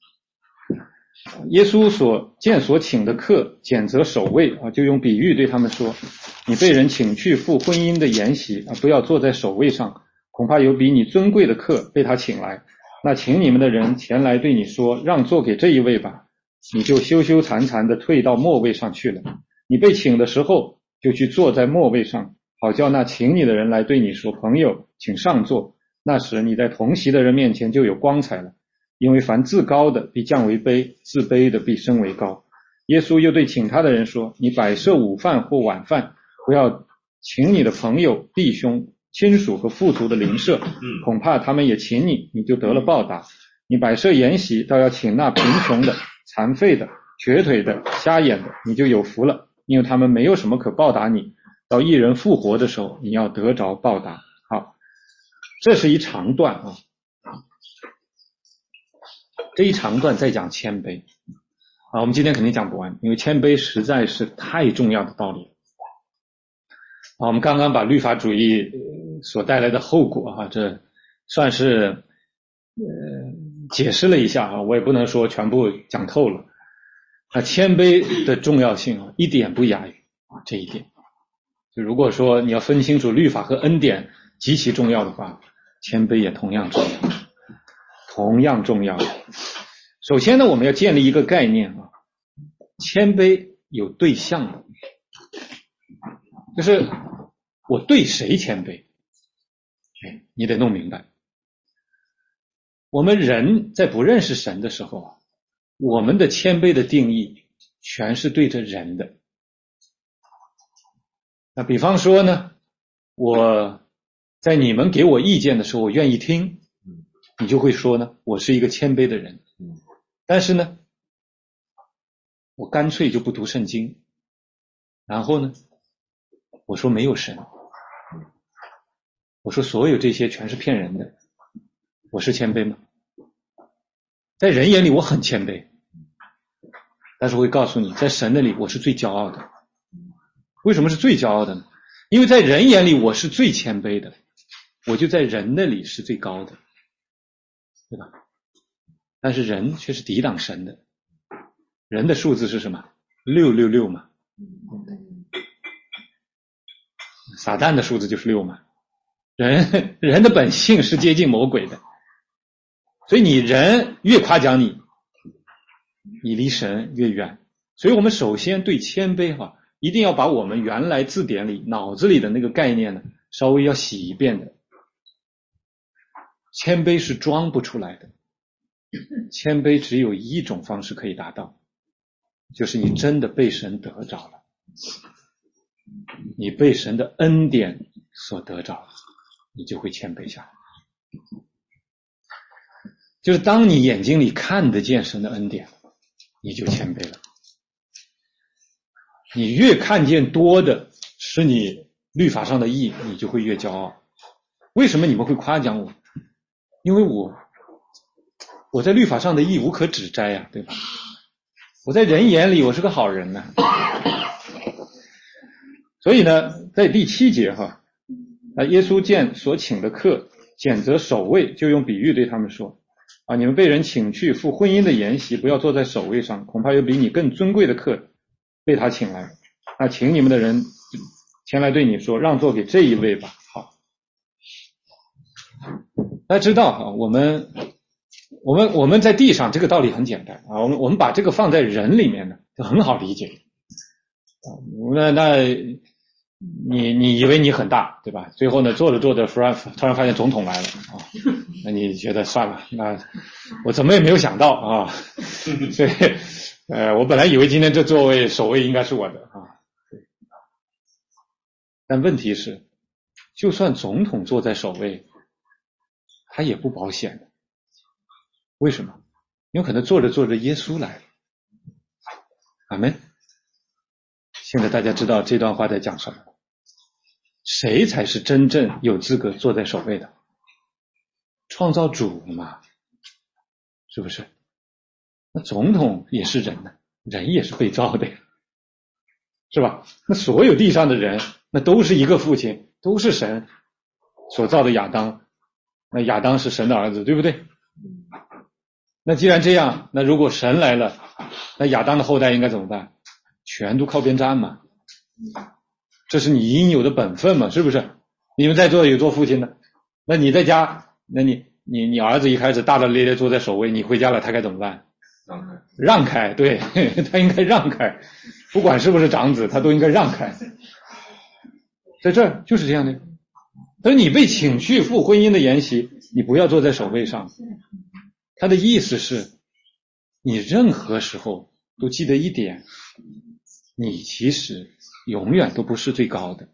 耶稣所见所请的客拣择首位啊，就用比喻对他们说，你被人请去赴婚姻的筵席啊，不要坐在首位上，恐怕有比你尊贵的客被他请来，那请你们的人前来对你说，让座给这一位吧，你就羞羞惭惭的退到末位上去了。你被请的时候就去坐在末位上，好叫那请你的人来对你说，朋友请上座，那时你在同席的人面前就有光彩了。因为凡自高的必降为卑，自卑的必升为高。耶稣又对请他的人说，你摆设午饭或晚饭，不要请你的朋友、弟兄、亲属和富足的邻舍，恐怕他们也请你，你就得了报答。你摆设筵席，倒要请那贫穷的、残废的、瘸腿的、瞎眼的，你就有福了，因为他们没有什么可报答你。到一人复活的时候，你要得着报答。好，这是一长段啊。这一长段在讲谦卑啊，我们今天肯定讲不完，因为谦卑实在是太重要的道理了啊。我们刚刚把律法主义所带来的后果啊，这算是呃解释了一下啊，我也不能说全部讲透了。那谦卑的重要性啊，一点不亚于啊这一点。就如果说你要分清楚律法和恩典极其重要的话，谦卑也同样重要。同样重要。首先呢，我们要建立一个概念啊，谦卑有对象的，就是我对谁谦卑，哎，你得弄明白。我们人在不认识神的时候啊，我们的谦卑的定义全是对着人的。那比方说呢，我在你们给我意见的时候，我愿意听。你就会说呢，我是一个谦卑的人。但是呢，我干脆就不读圣经。然后呢，我说没有神。我说所有这些全是骗人的。我是谦卑吗？在人眼里我很谦卑。但是我会告诉你，在神那里我是最骄傲的。为什么是最骄傲的呢？因为在人眼里我是最谦卑的，我就在人那里是最高的。对吧？但是人却是抵挡神的。人的数字是什么？六六六嘛。撒旦的数字就是六嘛。人人的本性是接近魔鬼的，所以你人越夸奖你，你离神越远。所以我们首先对谦卑哈，一定要把我们原来字典里脑子里的那个概念呢，稍微要洗一遍的。谦卑是装不出来的，谦卑只有一种方式可以达到，就是你真的被神得着了，你被神的恩典所得着了，你就会谦卑下来。就是当你眼睛里看得见神的恩典，你就谦卑了。你越看见多的是你律法上的义，你就会越骄傲。为什么你们会夸奖我？因为我我在律法上的义无可指摘呀、啊，对吧？我在人眼里我是个好人呢、啊。所以呢，在第七节哈，啊，耶稣见所请的客拣择首位，就用比喻对他们说啊，你们被人请去赴婚姻的筵席，不要坐在首位上，恐怕有比你更尊贵的客被他请来。那请你们的人前来对你说，让座给这一位吧。好。大家知道啊，我们我们我们在地上这个道理很简单啊，我们我们把这个放在人里面呢，就很好理解啊。那那你你以为你很大，对吧？最后呢，坐着坐着，突然突然发现总统来了啊，那你觉得算了，那我怎么也没有想到啊，所以呃，我本来以为今天这座位首位应该是我的啊，但问题是，就算总统坐在首位，他也不保险的。为什么？因为可能坐着坐着耶稣来了。阿们。现在大家知道这段话在讲什么？谁才是真正有资格坐在首位的？创造主嘛，是不是？那总统也是人呢，人也是被造的，是吧？那所有地上的人，那都是一个父亲，都是神所造的亚当。 那亚当是神的儿子，对不对？那既然这样，那如果神来了，那亚当的后代应该怎么办？全都靠边站嘛，这是你应有的本分嘛，是不是？你们在座有做父亲的，那你在家，那你你你儿子一开始大大咧咧坐在首位，你回家了他该怎么办？让开，对，他应该让开，不管是不是长子，他都应该让开。在这儿就是这样的。所以你被请去赴婚姻的筵席，你不要坐在首位上。他的意思是，你任何时候都记得一点，你其实永远都不是最高的。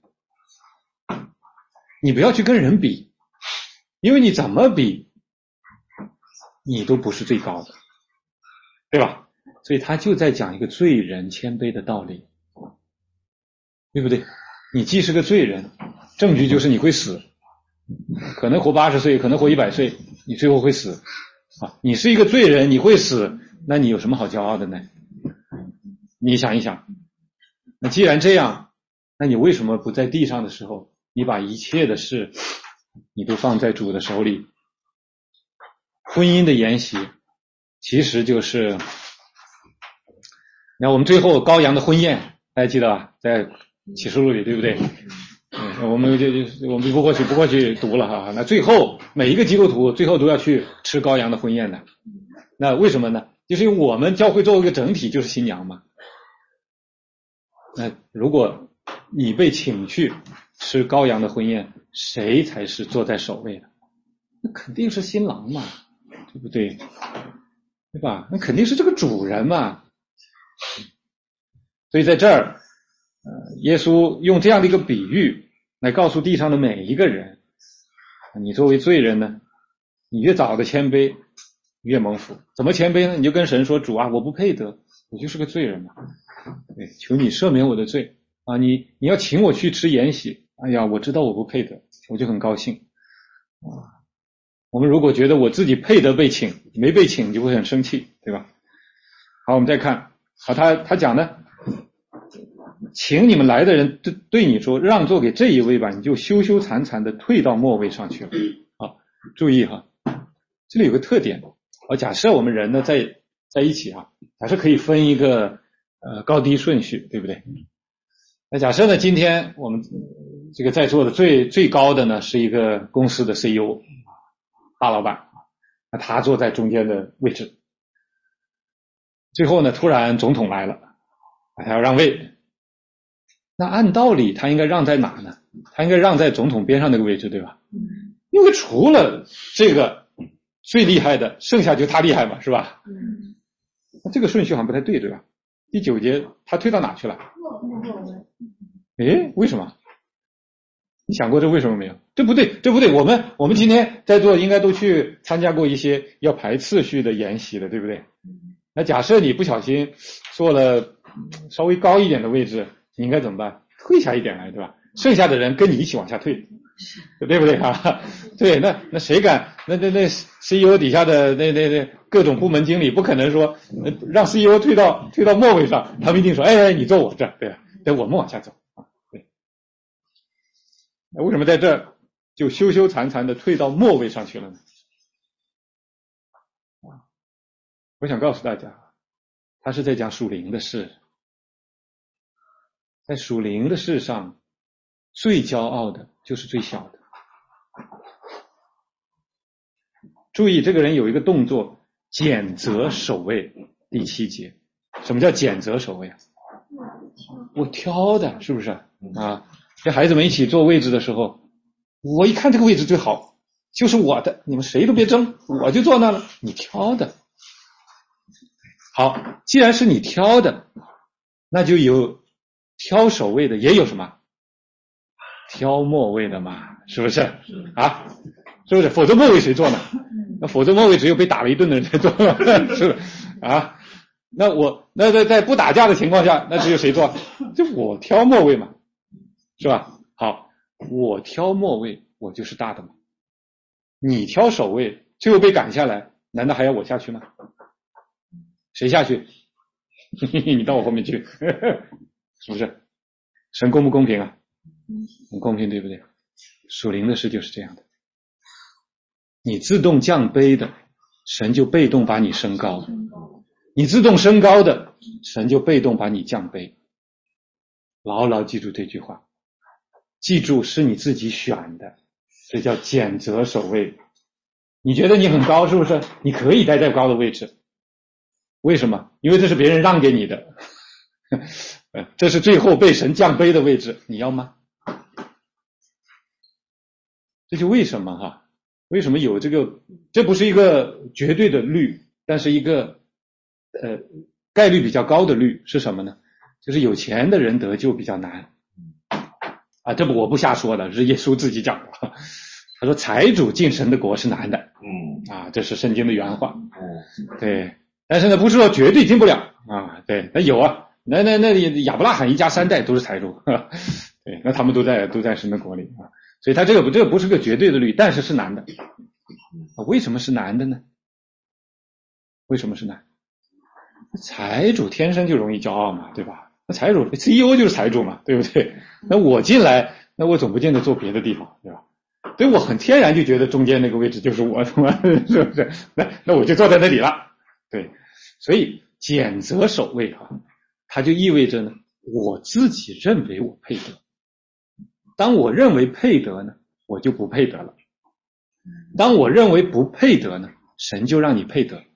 你不要去跟人比，因为你怎么比，你都不是最高的，对吧？所以他就在讲一个罪人谦卑的道理，对不对？你既是个罪人，证据就是你会死，可能活八十岁，可能活一百岁，你最后会死啊！你是一个罪人，你会死，那你有什么好骄傲的呢？你想一想，那既然这样，那你为什么不在地上的时候，你把一切的事你都放在主的手里？婚姻的筵席其实就是，那我们最后羔羊的婚宴，大家记得吧？在启示录里，对不对？嗯，我们就就我们不过去不过去读了哈。那最后每一个基督徒最后都要去吃羔羊的婚宴的。那为什么呢？就是因为我们教会作为一个整体就是新娘嘛。那如果你被请去吃羔羊的婚宴，谁才是坐在首位的？那肯定是新郎嘛，对不对？对吧？那肯定是这个主人嘛。所以在这儿，呃，耶稣用这样的一个比喻来告诉地上的每一个人，你作为罪人呢，你越早的谦卑越蒙福。怎么谦卑呢？你就跟神说，主啊，我不配得，我就是个罪人嘛，对，求你赦免我的罪啊！你你要请我去吃筵席，哎呀，我知道我不配得，我就很高兴啊。我们如果觉得我自己配得被请，没被请就会很生气，对吧？好，我们再看，好，他他讲呢，请你们来的人对对你说，让座给这一位吧，你就羞羞惭惭的退到末位上去了。啊，注意哈，这里有个特点，啊，假设我们人呢在在一起啊，假设可以分一个呃高低顺序，对不对？那假设呢，今天我们这个在座的最最高的呢是一个公司的 C E O 大老板，那他坐在中间的位置。最后呢，突然总统来了，他要让位。那按道理他应该让在哪呢？他应该让在总统边上那个位置，对吧？因为除了这个最厉害的，剩下就他厉害嘛，是吧？那这个顺序好像不太对，对吧？第九节他推到哪去了？诶，为什么？你想过这为什么没有？这不对，这不对。我们我们今天在座应该都去参加过一些要排次序的研习的，对不对？那假设你不小心坐了稍微高一点的位置，你应该怎么办？退下一点来，对吧？剩下的人跟你一起往下退，对不对啊？对，那那谁敢？那那那 C E O 底下的那那那各种部门经理不可能说让 C E O 退到退到末位上，他们一定说，哎，你坐我这儿，对吧？等我们往下走啊，对。那为什么在这儿就羞羞惭惭的退到末位上去了呢？我想告诉大家，他是在讲属灵的事。在属灵的事上，最骄傲的就是最小的。注意，这个人有一个动作，拣择守卫，第七节。什么叫拣择守卫啊？我挑的，是不是啊？跟孩子们一起坐位置的时候，我一看这个位置最好，就是我的，你们谁都别争，我就坐那了，你挑的。好，既然是你挑的，那就有挑首位的，也有什么挑末位的嘛，是不是啊？是不是？否则末位谁坐呢？那否则末位只有被打了一顿的人才坐，是不是啊？那我那在在不打架的情况下，那只有谁坐？就我挑末位嘛，是吧？好，我挑末位，我就是大的嘛。你挑首位，最后被赶下来，难道还要我下去吗？谁下去？你到我后面去，是不是？神公不公平啊？很公平，对不对？属灵的事就是这样的。 你自动降卑的，神就被动把你升高；你自动升高的，神就被动把你降卑。牢牢记住这句话，记住是你自己选的，这叫拣择守卫。你觉得你很高是不是？你可以待在高的位置，为什么？因为这是别人让给你的，这是最后被神降卑的位置，你要吗？这就为什么哈？为什么有这个？这不是一个绝对的律，但是一个呃概率比较高的律是什么呢？就是有钱的人得救比较难啊，这不我不瞎说的，是耶稣自己讲的。他说财主进神的国是难的，嗯啊，这是圣经的原话，嗯，对，但是呢不是说绝对进不了啊，对，那有啊，那那那亚伯拉罕一家三代都是财主，对，那他们都在都在神的国里啊，所以他这个不这个不是个绝对的律，但是是难的，啊，为什么是难的呢？为什么是难？财主天生就容易骄傲嘛，对吧？那财主 C E O 就是财主嘛，对不对？那我进来，那我总不见得坐别的地方，对吧？所以我很天然就觉得中间那个位置就是我，是不是？那那我就坐在那里了，对。所以拣择守卫啊，它就意味着呢，我自己认为我配得。当我认为配得呢，我就不配得了。当我认为不配得呢，神就让你配得。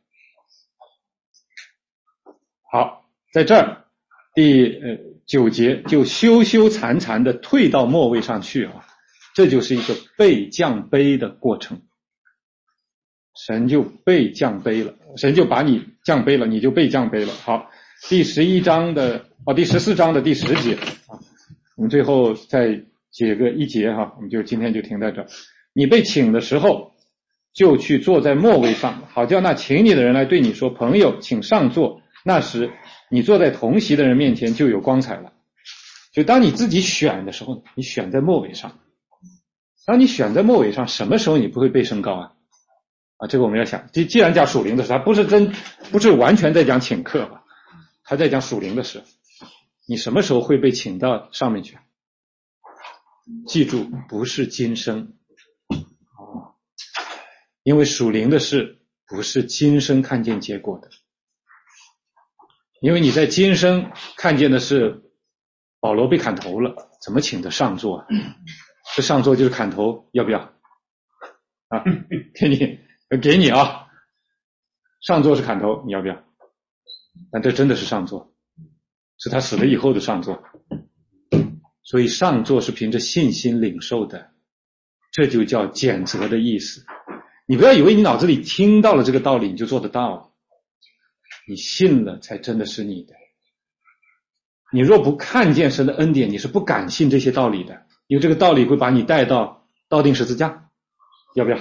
好，在这儿第呃九节就羞羞惭惭的退到末位上去啊。这就是一个被降卑的过程，神就被降卑了，神就把你降卑了，你就被降卑了。好，第十一章的哦，第十四章的第十节啊，我们最后再解个一节哈，我们就今天就停在这儿。你被请的时候，就去坐在末位上，好叫那请你的人来对你说：“朋友，请上座。”那时你坐在同席的人面前就有光彩了。就当你自己选的时候，你选在末位上。当你选在末尾上，什么时候你不会被升高啊？啊，这个我们要想，既既然讲属灵的事，他不是真，不是完全在讲请客吧？他在讲属灵的事，你什么时候会被请到上面去？记住，不是今生，哦，因为属灵的事不是今生看见结果的，因为你在今生看见的是保罗被砍头了，怎么请得上座啊？这上座就是砍头，要不要？啊，给你，给你啊！上座是砍头，你要不要？但这真的是上座，是他死了以后的上座。所以上座是凭着信心领受的，这就叫拣择的意思。你不要以为你脑子里听到了这个道理你就做得到，你信了才真的是你的。你若不看见神的恩典，你是不敢信这些道理的。因为这个道理会把你带到倒钉十字架，要不要？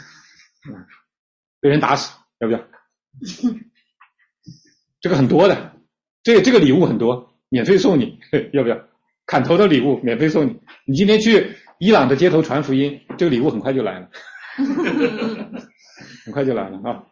被人打死，要不要？这个很多的，这个这个礼物很多，免费送你，要不要？砍头的礼物免费送你。你今天去伊朗的街头传福音，这个礼物很快就来了，很快就来了啊！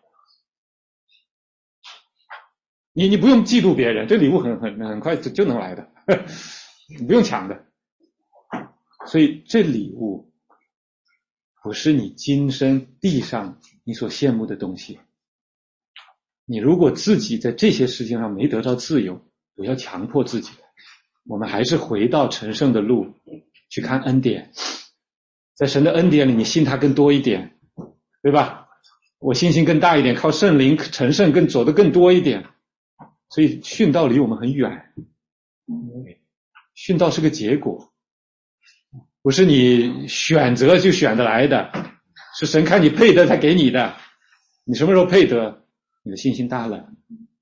你你不用嫉妒别人，这礼物很很很快就就能来的，你不用抢的。所以这礼物不是你今生地上你所羡慕的东西。你如果自己在这些事情上没得到自由，不要强迫自己。我们还是回到成圣的路去看恩典，在神的恩典里你信他更多一点，对吧？我信心更大一点，靠圣灵成圣更走得更多一点。所以殉道离我们很远，殉道是个结果，不是你选择就选得来的，是神看你配得才给你的。你什么时候配得？你的信心大了。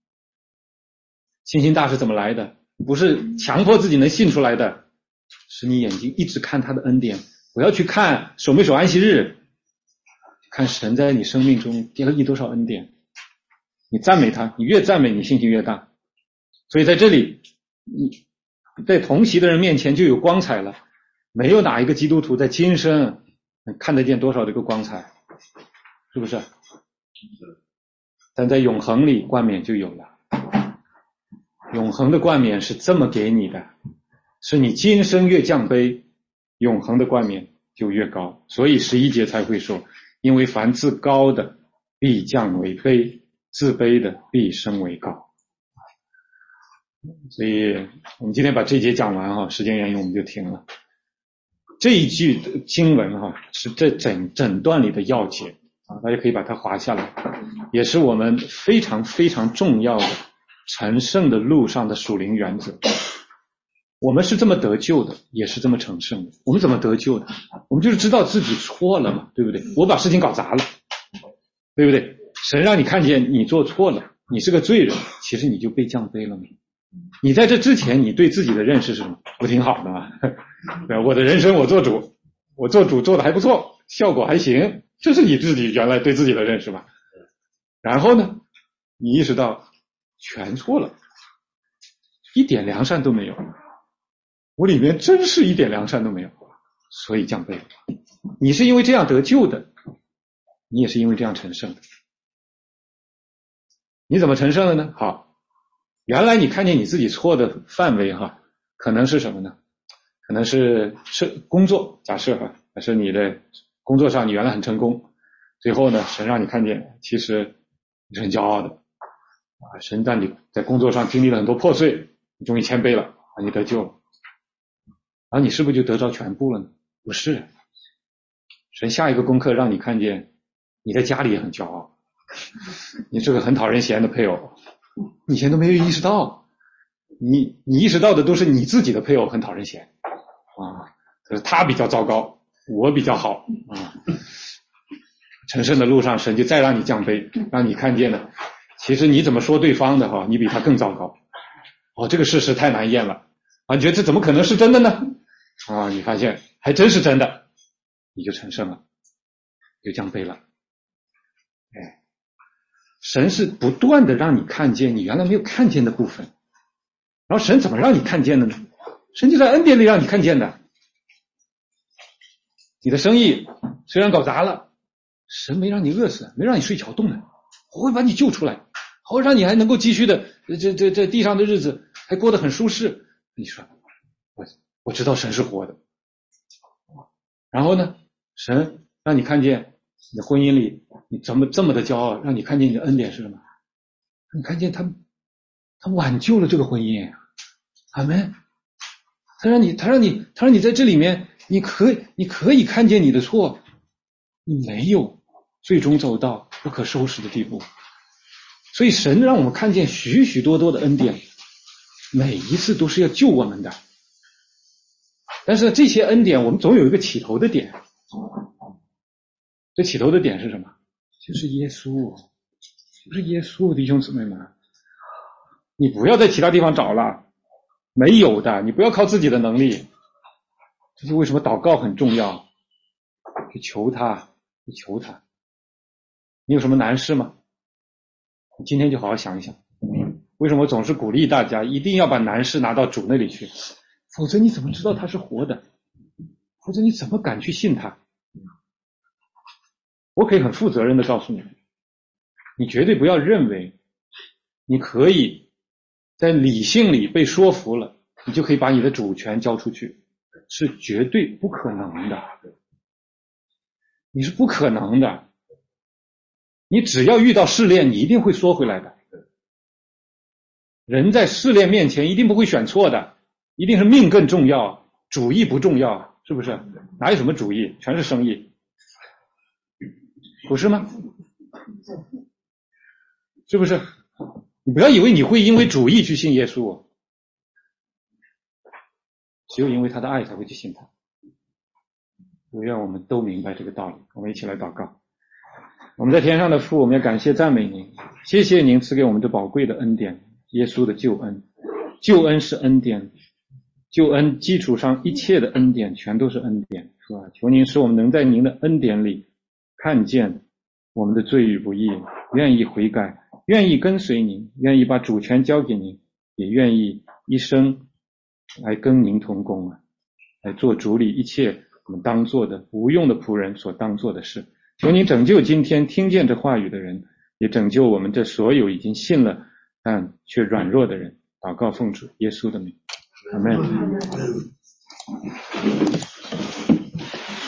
信心大是怎么来的？不是强迫自己能信出来的，是你眼睛一直看他的恩典，不要去看守没守安息日，看神在你生命中给了你多少恩典，你赞美他，你越赞美你信心越大。所以在这里你在同席的人面前就有光彩了，没有哪一个基督徒在今生看得见多少这个光彩，是不是？但在永恒里冠冕就有了。永恒的冠冕是这么给你的，是你今生越降卑，永恒的冠冕就越高。所以十一节才会说， 因为凡自高的必降为卑，自卑的必升为高。所以我们今天把这节讲完哈，时间原因我们就停了。这一句经文哈，是这整整段里的要节啊，大家可以把它划下来，也是我们非常非常重要的成圣的路上的属灵原则。我们是这么得救的，也是这么成圣的。我们怎么得救的？我们就是知道自己错了嘛，对不对？我把事情搞砸了，对不对？神让你看见你做错了，你是个罪人，其实你就被降卑了嘛。你在这之前你对自己的认识是什么？我挺好的嘛，我的人生我做主，我做主做的还不错，效果还行，这是你自己原来对自己的认识吧。然后呢，你意识到全错了，一点良善都没有，我里面真是一点良善都没有，所以降卑了。你是因为这样得救的，你也是因为这样成圣的。你怎么成圣的呢？好，原来你看见你自己错的范围哈，可能是什么呢？可能是是工作，假设哈，还是你的工作上你原来很成功，最后呢，神让你看见其实你是很骄傲的啊，神让你在工作上经历了很多破碎，你终于谦卑了啊，你得救了，然后你是不是就得着全部了呢？不是，神下一个功课让你看见你在家里也很骄傲，你是个很讨人嫌的配偶，你以前都没有意识到，你你意识到的都是你自己的配偶很讨人嫌啊，可是他比较糟糕，我比较好啊。成圣的路上，神就再让你降卑，让你看见了，其实你怎么说对方的哈，你比他更糟糕。哦，这个事实太难验了啊！你觉得这怎么可能是真的呢？啊，你发现还真是真的，你就成圣了，就降卑了。哎，神是不断的让你看见你原来没有看见的部分，然后神怎么让你看见的呢？神就在恩典里让你看见的。你的生意虽然搞砸了，神没让你饿死，没让你睡桥洞呢，我会把你救出来，我会让你还能够继续的这这这地上的日子还过得很舒适。你说我我知道神是活的。然后呢，神让你看见你的婚姻里你怎么这么的骄傲，让你看见你的恩典是什么？你看见他他挽救了这个婚姻，阿们。他让你他让你他让你在这里面你可以你可以看见你的错，你没有最终走到不可收拾的地步。所以神让我们看见许许多多的恩典，每一次都是要救我们的。但是这些恩典我们总有一个起头的点，这起头的点是什么？就是耶稣，就是耶稣，弟兄姊妹们，你不要在其他地方找了，没有的，你不要靠自己的能力。这是为什么祷告很重要，去求他，去求他。你有什么难事吗？你今天就好好想一想，为什么我总是鼓励大家一定要把难事拿到主那里去，否则你怎么知道他是活的？否则你怎么敢去信他？我可以很负责任的告诉你，你绝对不要认为你可以在理性里被说服了，你就可以把你的主权交出去，是绝对不可能的。你是不可能的。你只要遇到试炼，你一定会缩回来的。人在试炼面前一定不会选错的，一定是命更重要，主义不重要，是不是？哪有什么主义，全是生意，不是吗？是不是？你不要以为你会因为主义去信耶稣，只有因为他的爱才会去信他。我愿我们都明白这个道理。我们一起来祷告。我们在天上的父，我们要感谢赞美您，谢谢您赐给我们这宝贵的恩典，耶稣的救恩。救恩是恩典，救恩基础上一切的恩典全都是恩典，是吧？求您使我们能在您的恩典里看见我们的罪与不义，愿意悔改，愿意跟随您，愿意把主权交给您，也愿意一生来跟您同工啊，来做主里一切我们当做的无用的仆人所当做的事。求您拯救今天听见这话语的人，也拯救我们这所有已经信了但却软弱的人。祷告奉主耶稣的名，阿们。